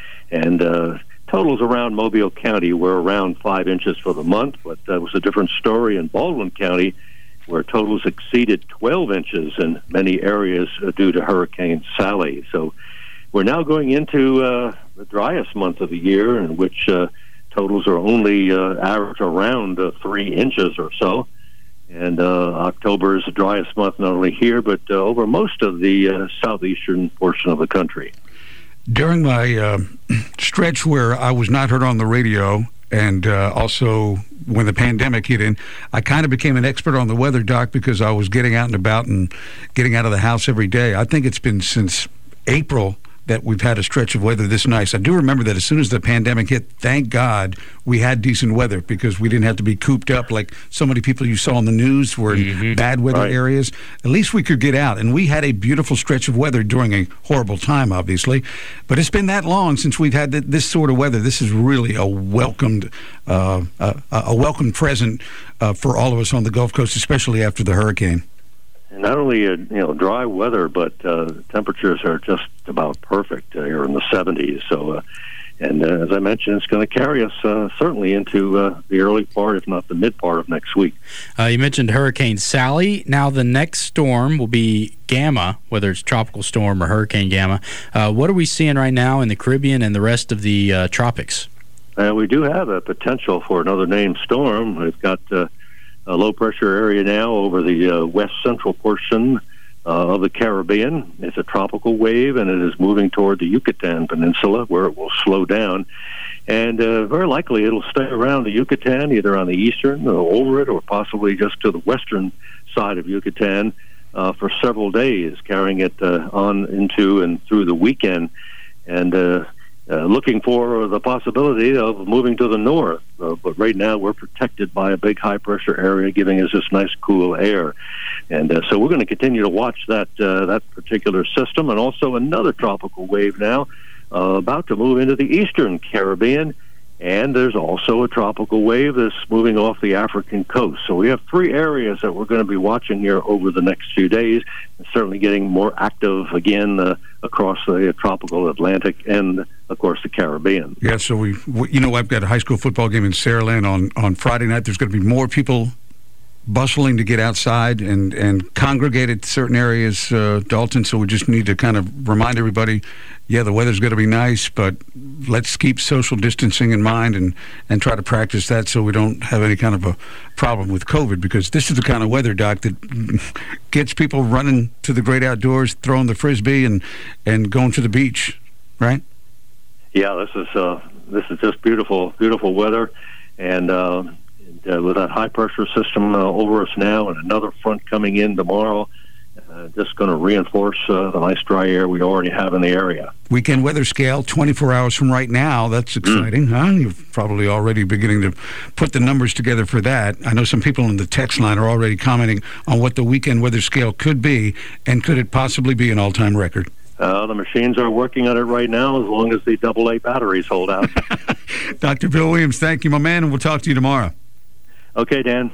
S5: And uh, totals around Mobile County were around five inches for the month, but that was a different story in Baldwin County, where totals exceeded twelve inches in many areas uh, due to Hurricane Sally. So we're now going into uh, the driest month of the year, in which uh, totals are only uh, average around uh, three inches or so. And uh, October is the driest month, not only here, but uh, over most of the uh, southeastern portion of the country.
S2: During my uh, stretch where I was not heard on the radio, and uh, also when the pandemic hit in, I kind of became an expert on the weather, Doc, because I was getting out and about and getting out of the house every day. I think it's been since April that we've had a stretch of weather this nice. I do remember that as soon as the pandemic hit, thank God we had decent weather, because we didn't have to be cooped up like so many people you saw on the news were in mm-hmm. bad weather right. areas. At least we could get out, and we had a beautiful stretch of weather during a horrible time, obviously. But it's been that long since we've had th- this sort of weather. This is really a welcomed, uh, uh, a welcome present uh, for all of us on the Gulf Coast, especially after the hurricane.
S5: And not only uh, you know dry weather, but uh, temperatures are just about perfect uh, here in the seventies. So, uh, and uh, as I mentioned, it's going to carry us uh, certainly into uh, the early part, if not the mid part of next week.
S3: Uh, you mentioned Hurricane Sally. Now the next storm will be Gamma, whether it's tropical storm or Hurricane Gamma. Uh, what are we seeing right now in the Caribbean and the rest of the uh, tropics?
S5: Uh, we do have a potential for another named storm. We've got Uh, a low-pressure area now over the uh, west-central portion uh, of the Caribbean. It's a tropical wave, and it is moving toward the Yucatan Peninsula, where it will slow down. And uh, very likely it'll stay around the Yucatan, either on the eastern or over it, or possibly just to the western side of Yucatan uh, for several days, carrying it uh, on into and through the weekend. And uh, Uh, looking for the possibility of moving to the north. Uh, but right now we're protected by a big high-pressure area, giving us this nice cool air. And uh, so we're going to continue to watch that uh, that particular system, and also another tropical wave now uh, about to move into the eastern Caribbean. And there's also a tropical wave that's moving off the African coast. So we have three areas that we're going to be watching here over the next few days, and certainly getting more active again uh, across the tropical Atlantic and, of course, the Caribbean.
S2: Yeah, so we, we, you know, I've got a high school football game in Saraland on, on Friday night. There's going to be more people bustling to get outside and, and congregate at certain areas, uh, Dalton, so we just need to kind of remind everybody, yeah, the weather's going to be nice, but let's keep social distancing in mind and, and try to practice that so we don't have any kind of a problem with COVID, because this is the kind of weather, Doc, that gets people running to the great outdoors, throwing the Frisbee and, and going to the beach, right?
S5: Yeah, this is uh, this is just beautiful, beautiful weather, and uh, Uh, with that high-pressure system uh, over us now and another front coming in tomorrow, uh, just going to reinforce uh, the nice dry air we already have in the area.
S2: Weekend weather scale, twenty-four hours from right now. That's exciting, mm. huh? You're probably already beginning to put the numbers together for that. I know some people in the text line are already commenting on what the weekend weather scale could be, and could it possibly be an all-time record?
S5: Uh, the machines are working on it right now, as long as the double A batteries hold out.
S2: Doctor Bill Williams, thank you, my man, and we'll talk to you tomorrow.
S5: Okay, Dan.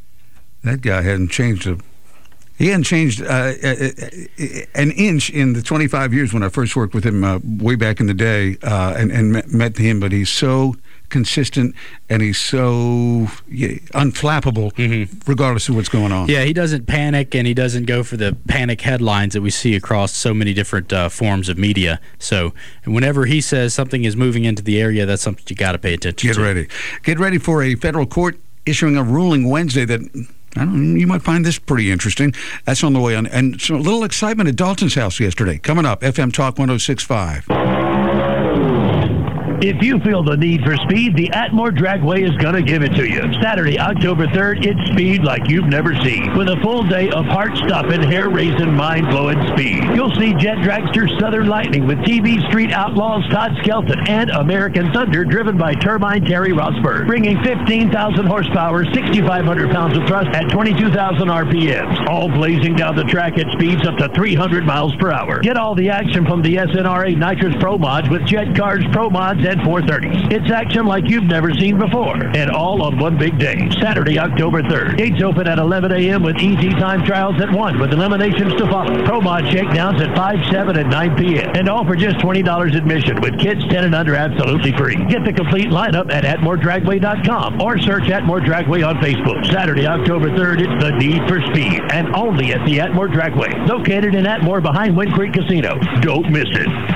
S2: That guy hadn't changed a. He hadn't changed uh, an inch in the twenty-five years when I first worked with him uh, way back in the day uh, and, and met him. But he's so consistent, and he's so yeah, unflappable, mm-hmm. regardless of what's going on.
S3: Yeah, he doesn't panic, and he doesn't go for the panic headlines that we see across so many different uh, forms of media. So whenever he says something is moving into the area, that's something you got to pay attention
S2: Get
S3: to.
S2: Get ready. Get ready for a federal court issuing a ruling Wednesday that, I don't know, you might find this pretty interesting. That's on the way on. And so a little excitement at Dalton's house yesterday. Coming up, F M Talk one oh six point five.
S21: If you feel the need for speed, the Atmore Dragway is going to give it to you. Saturday, October third, it's speed like you've never seen. With a full day of heart-stopping, hair-raising, mind-blowing speed. You'll see Jet Dragster Southern Lightning with T V Street Outlaws Todd Skelton and American Thunder driven by Turbine Terry Rosberg, bringing fifteen thousand horsepower, sixty-five hundred pounds of thrust at twenty-two thousand R P Ms, all blazing down the track at speeds up to three hundred miles per hour. Get all the action from the S N R A Nitrous Pro Mods with Jet Cars Pro Mods and four thirties. It's action like you've never seen before, and all on one big day. Saturday, October third. Gates open at eleven a.m. with easy time trials at one, with eliminations to follow. Pro Mod shakedowns at five, seven, and nine p.m. And all for just twenty dollars admission, with kids ten and under absolutely free. Get the complete lineup at atmore dragway dot com or search Atmore Dragway on Facebook. Saturday, October third, it's the need for speed, and only at the Atmore Dragway, located in Atmore behind Wind Creek Casino. Don't miss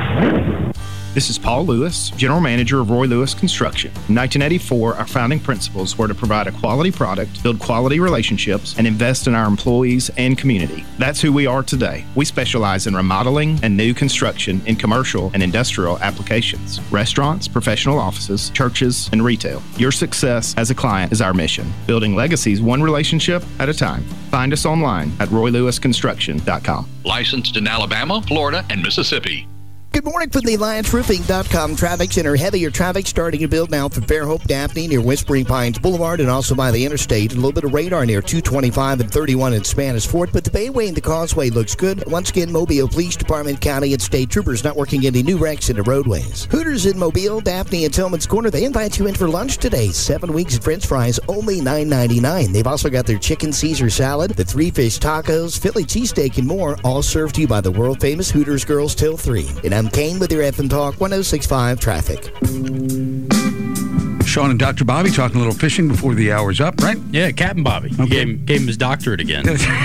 S21: it.
S6: This is Paul Lewis, General Manager of Roy Lewis Construction. In nineteen eighty-four, our founding principles were to provide a quality product, build quality relationships, and invest in our employees and community. That's who we are today. We specialize in remodeling and new construction in commercial and industrial applications, restaurants, professional offices, churches, and retail. Your success as a client is our mission, building legacies one relationship at a time. Find us online at roy lewis construction dot com.
S7: Licensed in Alabama, Florida, and Mississippi.
S4: Good morning from the Alliance Roofing dot com Traffic Center. Heavier traffic starting to build now from Fairhope, Daphne near Whispering Pines Boulevard and also by the interstate. A little bit of radar near two twenty-five and thirty-one in Spanish Fort, but the Bayway and the Causeway looks good. Once again, Mobile Police Department, County, and State Troopers not working any new wrecks in the roadways. Hooters in Mobile, Daphne, and Tillman's Corner, they invite you in for lunch today. Seven weeks of French fries, only nine ninety-nine. They've also got their chicken Caesar salad, the three fish tacos, Philly cheesesteak, and more, all served to you by the world-famous Hooters girls till three. And I'm Kane with your F M Talk one oh six point five traffic.
S2: Sean and Doctor Bobby talking a little fishing before the hour's up, right?
S3: Yeah, Captain Bobby. Okay. He gave him, gave him his doctorate again.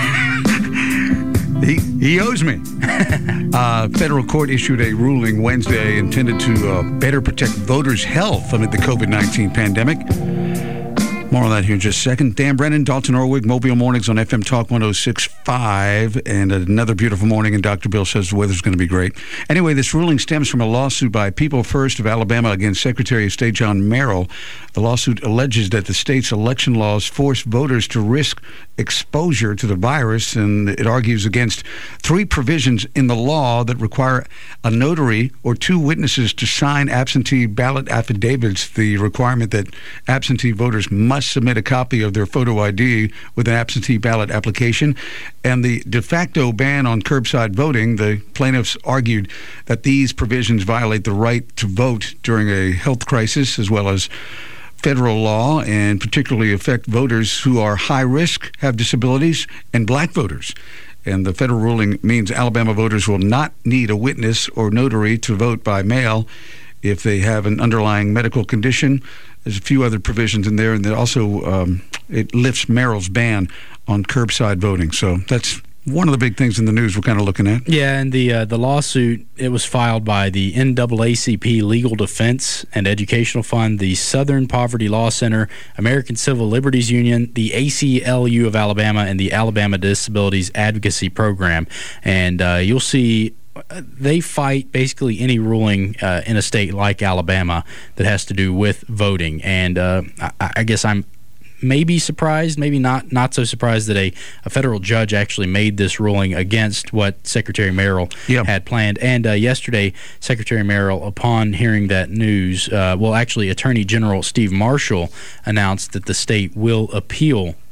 S2: he, he owes me. uh, federal court issued a ruling Wednesday intended to uh, better protect voters' health amid the COVID nineteen pandemic. More on that here in just a second. Dan Brennan, Dalton Orwig, Mobile Mornings on F M Talk one oh six point five. And another beautiful morning, and Doctor Bill says the weather's going to be great. Anyway, this ruling stems from a lawsuit by People First of Alabama against Secretary of State John Merrill. The lawsuit alleges that the state's election laws force voters to risk exposure to the virus, and it argues against three provisions in the law that require a notary or two witnesses to sign absentee ballot affidavits, the requirement that absentee voters must submit a copy of their photo I D with an absentee ballot application, and the de facto ban on curbside voting. The plaintiffs argued that these provisions violate the right to vote during a health crisis, as well as federal law, and particularly affect voters who are high risk, have disabilities, and black voters. And the federal ruling means Alabama voters will not need a witness or notary to vote by mail if they have an underlying medical condition. There's a few other provisions in there, and also um, it lifts Merrill's ban on curbside voting. So that's one of the big things in the news we're kind of looking at.
S3: Yeah, and the uh, the lawsuit, it was filed by the N double A C P Legal Defense and Educational Fund, the Southern Poverty Law Center, American Civil Liberties Union, the A C L U of Alabama, and the Alabama Disabilities Advocacy Program. And uh, you'll see they fight basically any ruling uh, in a state like Alabama that has to do with voting. And uh, I, I guess I'm maybe surprised, maybe not not so surprised that a, a federal judge actually made this ruling against what Secretary Merrill yep. had planned. And uh, yesterday, Secretary Merrill, upon hearing that news, uh, well, actually, Attorney General Steve Marshall announced that the state will appeal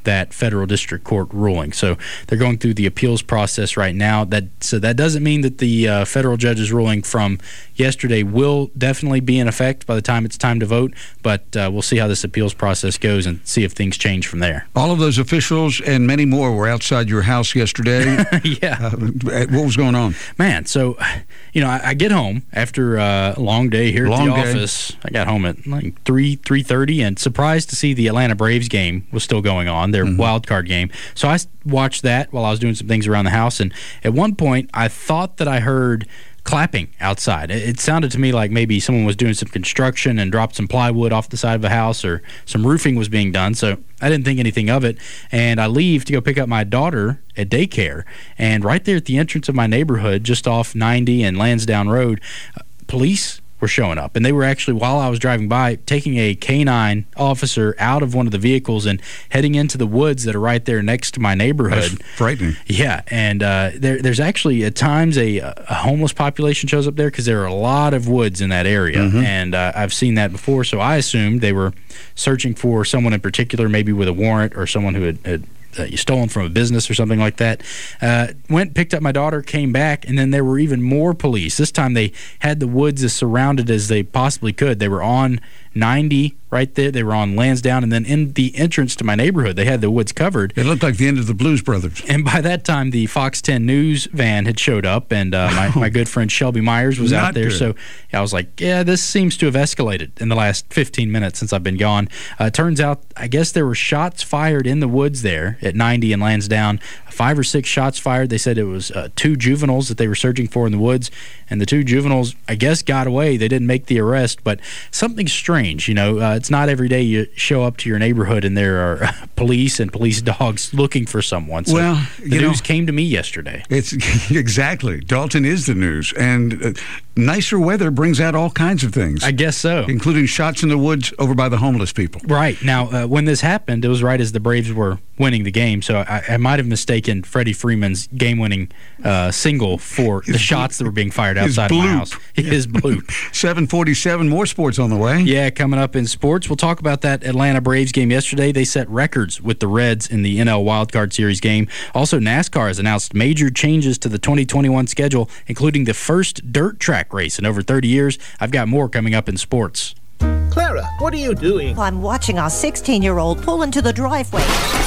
S3: that federal district court ruling. So they're going through the appeals process right now. That so that doesn't mean that the uh, federal judge's ruling from yesterday will definitely be in effect by the time it's time to vote, but uh, we'll see how this appeals process goes and see if things change from there.
S2: All of those officials and many more were outside your house yesterday.
S3: Yeah.
S2: Uh, what was going on?
S3: Man, so, you know, I, I get home after uh, a long day here
S2: long
S3: at the
S2: day.
S3: office. I got home at like three, three thirty, and surprised to see the Atlanta Braves game was still going on, their mm-hmm. wild card game. So I watched that while I was doing some things around the house, and at one point I thought that I heard clapping outside. It sounded to me like maybe someone was doing some construction and dropped some plywood off the side of a house, or some roofing was being done. So I didn't think anything of it, and I leave to go pick up my daughter at daycare, and right there at the entrance of my neighborhood, just off ninety and Lansdowne Road, uh, police were showing up, and they were actually, while I was driving by, taking a K nine officer out of one of the vehicles and heading into the woods that are right there next to my neighborhood.
S2: That's frightening.
S3: Yeah, and uh, there, there's actually at times a, a homeless population shows up there because there are a lot of woods in that area, mm-hmm. and uh, I've seen that before, so I assumed they were searching for someone in particular, maybe with a warrant or someone who had, had Uh, you stolen from a business or something like that. Uh, went, picked up my daughter, came back, and then there were even more police. This time they had the woods as surrounded as they possibly could. They were on ninety right there. They were on Lansdowne, and then in the entrance to my neighborhood, they had the woods covered.
S2: It looked like the end of the Blues Brothers.
S3: And by that time, the Fox ten News van had showed up, and uh, my, my good friend Shelby Myers was
S2: Not
S3: out there.
S2: good.
S3: So I was like, yeah, this seems to have escalated in the last fifteen minutes since I've been gone. Uh, turns out, I guess there were shots fired in the woods there at ninety and Lansdowne. Five or six shots fired. They said it was uh, two juveniles that they were searching for in the woods, and the two juveniles, I guess, got away. They didn't make the arrest, but something strange. You know, uh, it's not every day you show up to your neighborhood and there are police and police dogs looking for someone. So
S2: well,
S3: the
S2: you
S3: news
S2: know,
S3: came to me yesterday.
S2: It's exactly. Dalton is the news, and uh, nicer weather brings out all kinds of things.
S3: I guess so,
S2: including shots in the woods over by the homeless people.
S3: Right now, uh, when this happened, it was right as the Braves were winning the game, so I, I might have mistaken Freddie Freeman's game-winning uh, single for his the shots that were being fired outside of my house. His bloop.
S2: seven forty-seven, more sports on the way.
S3: Yeah, coming up in sports, we'll talk about that Atlanta Braves game yesterday. They set records with the Reds in the N L Wildcard Series game. Also, NASCAR has announced major changes to the twenty twenty-one schedule, including the first dirt track race in over thirty years. I've got more coming up in sports.
S9: Clara, what are you doing?
S10: I'm watching our sixteen-year-old pull into the driveway.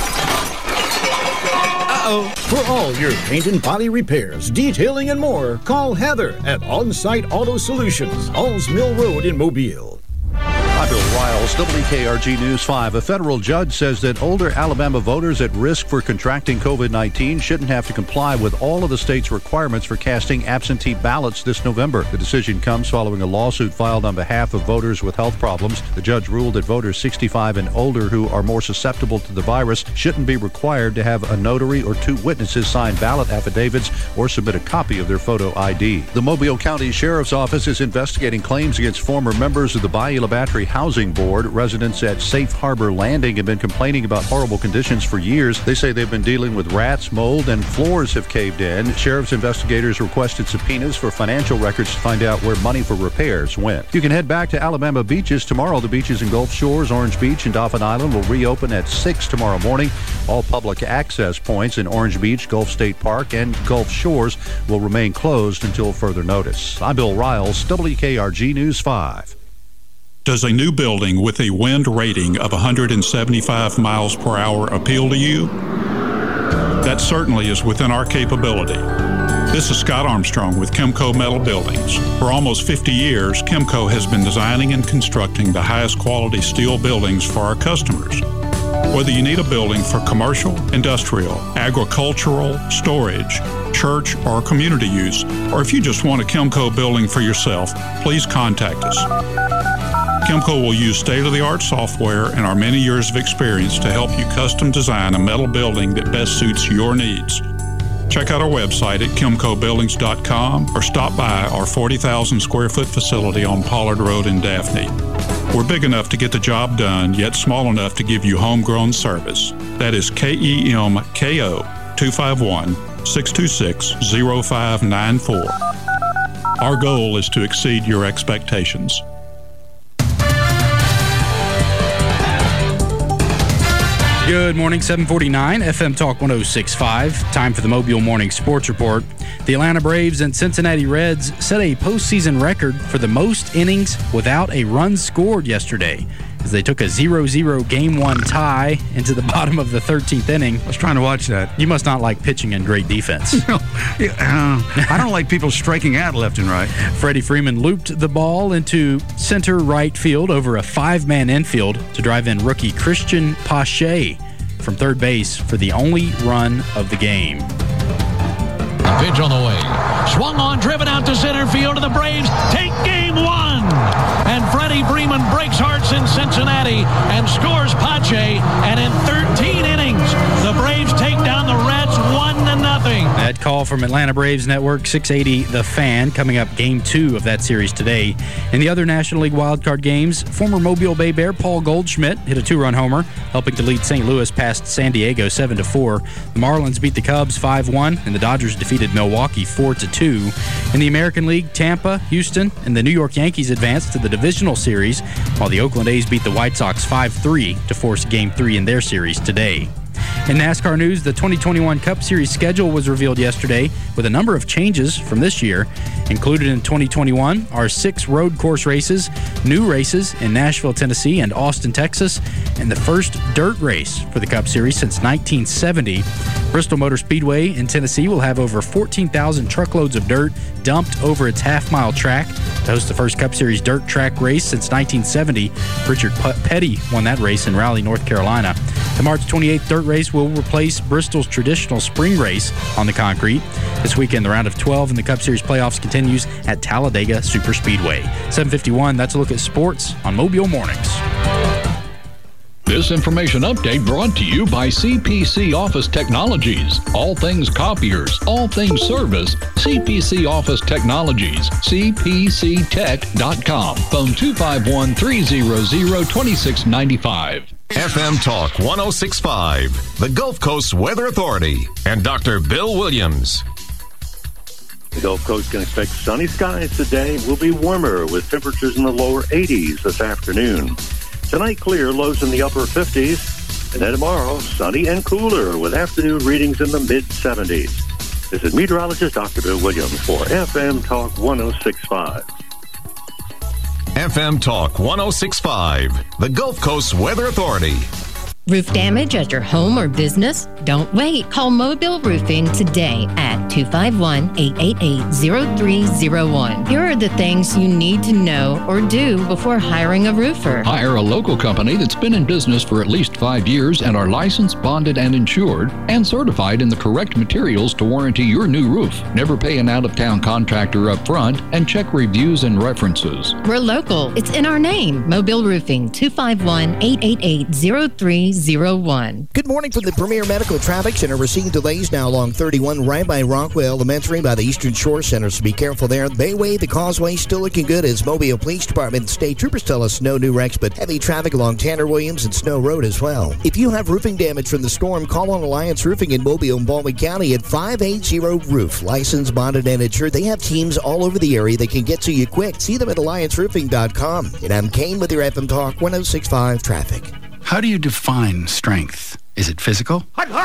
S9: Uh-oh. For all your paint and body repairs, detailing, and more, call Heather at On-Site Auto Solutions, Halls Mill Road in Mobile.
S8: I'm Bill Riles, W K R G News five. A federal judge says that older Alabama voters at risk for contracting COVID nineteen shouldn't have to comply with all of the state's requirements for casting absentee ballots this November. The decision comes following a lawsuit filed on behalf of voters with health problems. The judge ruled that voters sixty-five and older who are more susceptible to the virus shouldn't be required to have a notary or two witnesses sign ballot affidavits or submit a copy of their photo I D. The Mobile County Sheriff's Office is investigating claims against former members of the Bayou-La Battery Housing Board. Residents at Safe Harbor Landing have been complaining about horrible conditions for years. They say they've been dealing with rats, mold, and floors have caved in. Sheriff's investigators requested subpoenas for financial records to find out where money for repairs went. You can head back to Alabama beaches tomorrow. The beaches in Gulf Shores, Orange Beach, and Dauphin Island will reopen at six tomorrow morning. All public access points in Orange Beach, Gulf State Park, and Gulf Shores will remain closed until further notice. I'm Bill Riles, W K R G News five.
S11: Does a new building with a wind rating of one hundred seventy-five miles per hour appeal to you? That certainly is within our capability. This is Scott Armstrong with Chemco Metal Buildings. For almost fifty years, Chemco has been designing and constructing the highest quality steel buildings for our customers. Whether you need a building for commercial, industrial, agricultural, storage, church, or community use, or if you just want a Chemco building for yourself, please contact us. Chemco will use state-of-the-art software and our many years of experience to help you custom design a metal building that best suits your needs. Check out our website at chemco buildings dot com or stop by our forty thousand square foot facility on Pollard Road in Daphne. We're big enough to get the job done, yet small enough to give you homegrown service. That is K E M K O two five one, six two six, zero five nine four. Our goal is to exceed your expectations.
S3: Good morning, seven forty-nine, F M Talk one oh six point five. Time for the Mobile Morning Sports Report. The Atlanta Braves and Cincinnati Reds set a postseason record for the most innings without a run scored yesterday, as they took a zero zero Game one tie into the bottom of the thirteenth inning.
S2: I was trying to watch that.
S3: You must not like pitching and great defense.
S2: No, uh, I don't like people striking out left and right.
S3: Freddie Freeman looped the ball into center right field over a five-man infield to drive in rookie Christian Pache from third base for the only run of the game.
S12: A pitch on the way. Swung on, driven out to center field, and the Braves take game one. And Freddie Freeman breaks hearts in Cincinnati and scores Pache. And in thirteen innings, the Braves take down the Reds one to nothing.
S3: That call from Atlanta Braves Network six eighty The Fan, coming up game two of that series today. In the other National League wildcard games, former Mobile Bay Bear Paul Goldschmidt hit a two-run homer, helping to lead Saint Louis past San Diego seven to four. The Marlins beat the Cubs five one, and the Dodgers defeated Milwaukee four to two. In the American League, Tampa, Houston, and the New York Yankees advanced to the divisional series, while the Oakland A's beat the White Sox five three to force game three in their series today. In NASCAR news, the twenty twenty-one Cup Series schedule was revealed yesterday with a number of changes from this year. Included in twenty twenty-one are six road course races, new races in Nashville, Tennessee and Austin, Texas, and the first dirt race for the Cup Series since nineteen seventy. Bristol Motor Speedway in Tennessee will have over fourteen thousand truckloads of dirt dumped over its half-mile track to host the first Cup Series dirt track race since nineteen seventy. Richard Petty won that race in Raleigh, North Carolina. The March twenty-eighth dirt race will replace Bristol's traditional spring race on the concrete. This weekend, the round of twelve in the Cup Series playoffs continues at Talladega Superspeedway. seven fifty-one, that's a look at sports on Mobile Mornings.
S7: This information update brought to you by C P C Office Technologies. All things copiers, all things service, C P C Office Technologies, c p c tech dot com. Phone two five one, three hundred, twenty-six ninety-five.
S1: F M Talk one oh six point five, the Gulf Coast Weather Authority, and Doctor Bill Williams.
S5: The Gulf Coast can expect sunny skies today. Will be warmer with temperatures in the lower eighties this afternoon. Tonight, clear, lows in the upper fifties. And then tomorrow, sunny and cooler with afternoon readings in the mid-seventies. This is meteorologist Doctor Bill Williams for F M Talk one oh six point five.
S1: F M Talk one oh six point five, the Gulf Coast Weather Authority.
S13: Roof damage at your home or business? Don't wait. Call Mobile Roofing today at two five one, eight eight eight, zero three zero one. Here are the things you need to know or do before hiring a roofer.
S7: Hire a local company that's been in business for at least five years and are licensed, bonded, and insured, and certified in the correct materials to warranty your new roof. Never pay an out-of-town contractor up front, and check reviews and references.
S13: We're local. It's in our name. Mobile Roofing, two five one, eight eight eight, zero three zero one.
S4: Good morning from the Premier Medical Traffic Center. We're seeing delays now along thirty-one right by Rockwell Elementary by the Eastern Shore Center, so be careful there. Bayway, the Causeway, still looking good as Mobile Police Department and State Troopers tell us no new wrecks, but heavy traffic along Tanner Williams and Snow Road as well. If you have roofing damage from the storm, call on Alliance Roofing in Mobile and Baldwin County at five eighty Roof. Licensed, bonded, and insured. They have teams all over the area that can get to you quick. See them at alliance roofing dot com. And I'm Kane with your F M Talk one oh six point five traffic.
S14: How do you define strength? Is it physical?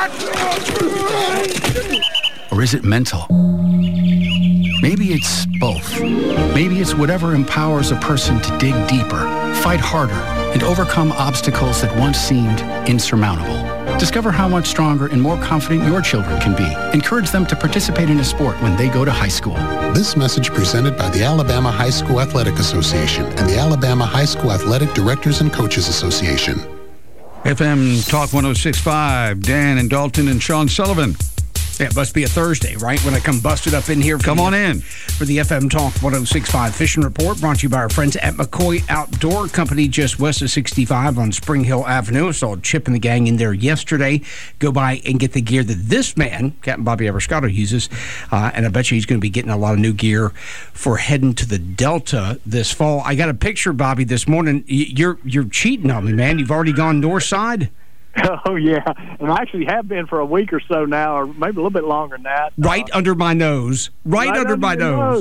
S14: Or is it mental? Maybe it's both. Maybe it's whatever empowers a person to dig deeper, fight harder, and overcome obstacles that once seemed insurmountable. Discover how much stronger and more confident your children can be. Encourage them to participate in a sport when they go to high school.
S15: This message presented by the Alabama High School Athletic Association and the Alabama High School Athletic Directors and Coaches Association.
S2: F M Talk one oh six point five, Dan and Dalton and Sean Sullivan.
S17: Yeah, it must be a Thursday, right? When I come busted up in here.
S2: Come
S17: the,
S2: on in.
S17: For the F M Talk one oh six point five Fishing Report, brought to you by our friends at McCoy Outdoor Company, just west of sixty-five on Spring Hill Avenue. I saw Chip and the gang in there yesterday. Go by and get the gear that this man, Captain Bobby Abrascato, uses. Uh, and I bet you he's going to be getting a lot of new gear for heading to the Delta this fall. I got a picture, Bobby, this morning. You're, you're cheating on me, man. You've already gone north side?
S18: Oh, yeah. And I actually have been for a week or so now, or maybe a little bit longer than that.
S17: Right uh, under my nose. Right, right under, under my nose. nose.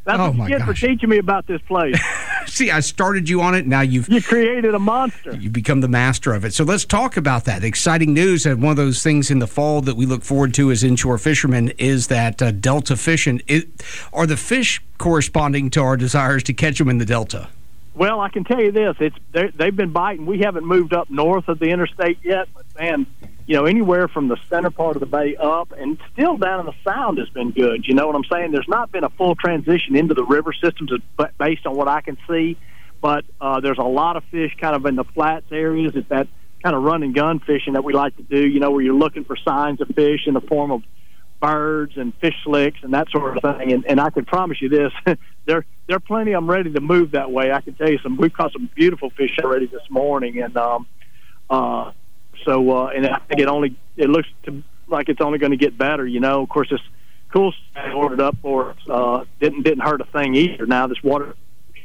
S18: That's
S17: Oh,
S18: what
S17: my
S18: you get
S17: gosh.
S18: for teaching me about this place.
S17: See, I started you on it. Now you've
S18: you created a monster.
S17: You've become the master of it. So let's talk about that. Exciting news, and one of those things in the fall that we look forward to as inshore fishermen is that uh, Delta fishing. It, are the fish corresponding to our desires to catch them in the Delta?
S18: Well, I can tell you this: it's they've been biting. We haven't moved up north of the interstate yet, but man, you know, anywhere from the center part of the bay up, and still down in the Sound has been good. You know what I'm saying? There's not been a full transition into the river systems, based on what I can see, but uh, there's a lot of fish kind of in the flats areas. It's that kind of run and gun fishing that we like to do. You know, where you're looking for signs of fish in the form of birds and fish slicks and that sort of thing. And, and I can promise you this: there there are plenty of them ready to move that way. I can tell you some. We've caught some beautiful fish already this morning, and um, uh, so uh, and I think it only it looks to, like it's only going to get better. You know, of course, this cool I ordered up for us uh, didn't didn't hurt a thing either. Now this water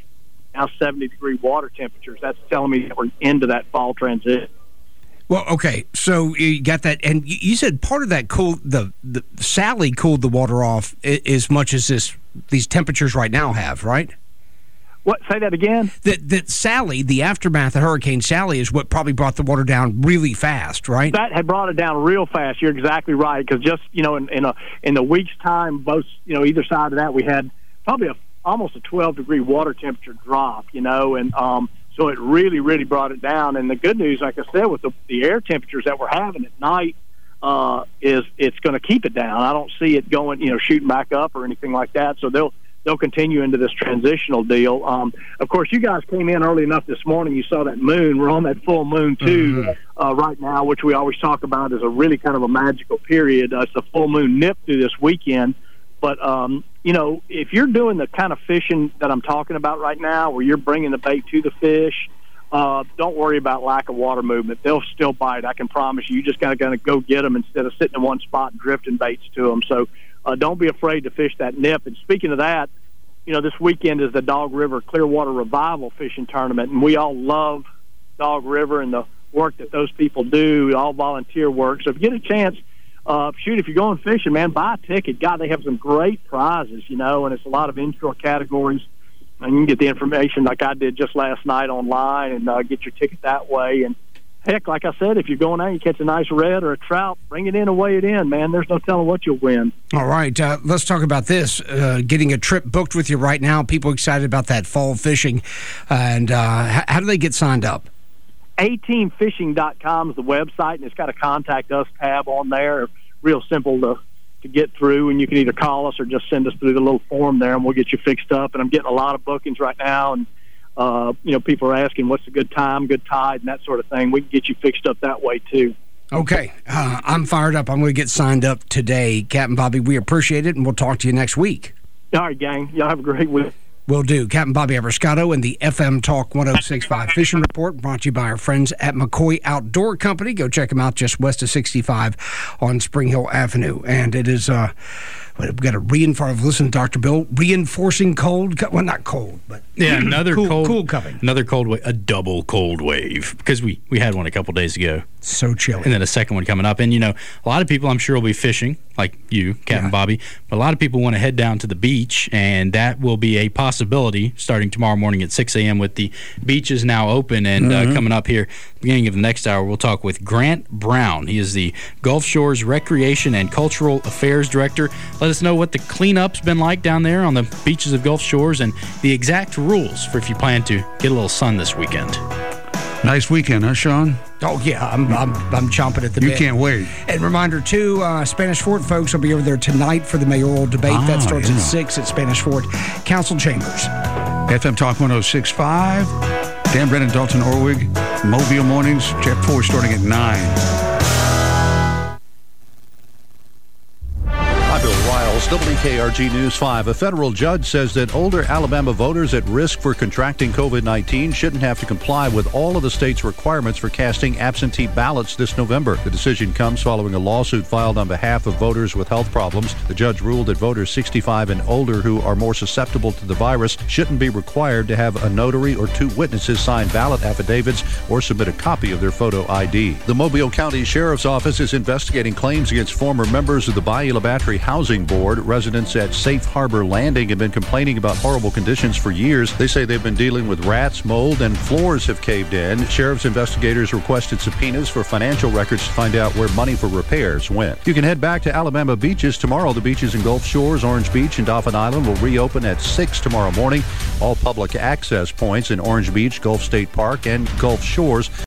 S18: now seventy degree water temperatures. That's telling me that we're into that fall transition.
S17: Well, okay, so you got that, and you said part of that cool the, the Sally cooled the water off as much as this these temperatures right now have, right?
S18: What? Say that again.
S17: That that Sally, the aftermath of Hurricane Sally, is what probably brought the water down really fast, right?
S18: That had brought it down real fast. You're exactly right, because just you know, in in a in a week's time, both you know either side of that, we had probably a almost a twelve degree water temperature drop. You know, and um. So it really, really brought it down. And the good news, like I said, with the, the air temperatures that we're having at night, uh, is it's going to keep it down. I don't see it going, you know, shooting back up or anything like that. So they'll they'll continue into this transitional deal. Um, of course, you guys came in early enough this morning. You saw that moon. We're on that full moon too mm-hmm. uh, right now, which we always talk about as a really kind of a magical period. Uh, it's a full moon nip through this weekend. But, um, you know, if you're doing the kind of fishing that I'm talking about right now, where you're bringing the bait to the fish, uh, don't worry about lack of water movement. They'll still bite, I can promise you. You just got to go get them instead of sitting in one spot and drifting baits to them. So uh, don't be afraid to fish that nip. And speaking of that, you know, this weekend is the Dog River Clearwater Revival Fishing Tournament, and we all love Dog River and the work that those people do, all volunteer work. So if you get a chance, Uh, shoot, if you're going fishing, man, buy a ticket. God, they have some great prizes, you know, and it's a lot of inshore categories. And you can get the information like I did just last night online and uh, get your ticket that way. And, heck, like I said, if you're going out and you catch a nice red or a trout, bring it in and weigh it in, man. There's no telling what you'll win.
S17: All right, uh, let's talk about this. Uh, getting a trip booked with you right now. People excited about that fall fishing. And uh, how, how do they get signed up?
S18: A team fishing dot com is the website, and it's got a Contact Us tab on there. Real simple to, to get through, and you can either call us or just send us through the little form there, and we'll get you fixed up. And I'm getting a lot of bookings right now, and, uh, you know, people are asking what's a good time, good tide, and that sort of thing. We can get you fixed up that way, too.
S17: Okay. Uh, I'm fired up. I'm going to get signed up today. Captain Bobby, we appreciate it, and we'll talk to you next week.
S18: All right, gang. Y'all have a great week.
S17: Will do. Captain Bobby Abrascato and the F M Talk one oh six point five Fishing Report, brought to you by our friends at McCoy Outdoor Company. Go check them out just west of sixty-five on Spring Hill Avenue. And it is, uh, we've got a reinforcing, listen to Doctor Bill, reinforcing cold, well, not cold, but
S3: yeah, another
S17: cool,
S3: cold,
S17: cool coming.
S3: Another cold wave, a double cold wave, because we, we had one a couple days ago.
S17: So chilly.
S3: And then a second one coming up. And, you know, a lot of people I'm sure will be fishing, like you, Captain yeah. Bobby, but a lot of people want to head down to the beach, and that will be a possibility starting tomorrow morning at six a.m. with the beaches now open. And mm-hmm. uh, coming up here, beginning of the next hour, we'll talk with Grant Brown. He is the Gulf Shores Recreation and Cultural Affairs Director. Let us know what the cleanup's been like down there on the beaches of Gulf Shores and the exact rules for if you plan to get a little sun this weekend.
S2: Nice weekend, huh, Sean?
S17: Oh, yeah. I'm I'm, I'm chomping at the bit.
S2: You can't wait.
S17: And reminder, too, uh, Spanish Fort folks will be over there tonight for the mayoral debate. Ah, that starts yeah. at six at Spanish Fort Council Chambers.
S2: F M Talk one oh six point five. Dan Brennan, Dalton Orwig, Mobile Mornings, Jet four starting at nine.
S8: W K R G News five. A federal judge says that older Alabama voters at risk for contracting COVID nineteen shouldn't have to comply with all of the state's requirements for casting absentee ballots this November. The decision comes following a lawsuit filed on behalf of voters with health problems. The judge ruled that voters sixty-five and older who are more susceptible to the virus shouldn't be required to have a notary or two witnesses sign ballot affidavits or submit a copy of their photo I D. The Mobile County Sheriff's Office is investigating claims against former members of the Bayou La Battery Housing Board. Residents Residents at Safe Harbor Landing have been complaining about horrible conditions for years. They say they've been dealing with rats, mold, and floors have caved in. Sheriff's investigators requested subpoenas for financial records to find out where money for repairs went. You can head back to Alabama beaches tomorrow. The beaches in Gulf Shores, Orange Beach, and Dauphin Island will reopen at six tomorrow morning. All public access points in Orange Beach, Gulf State Park, and Gulf Shores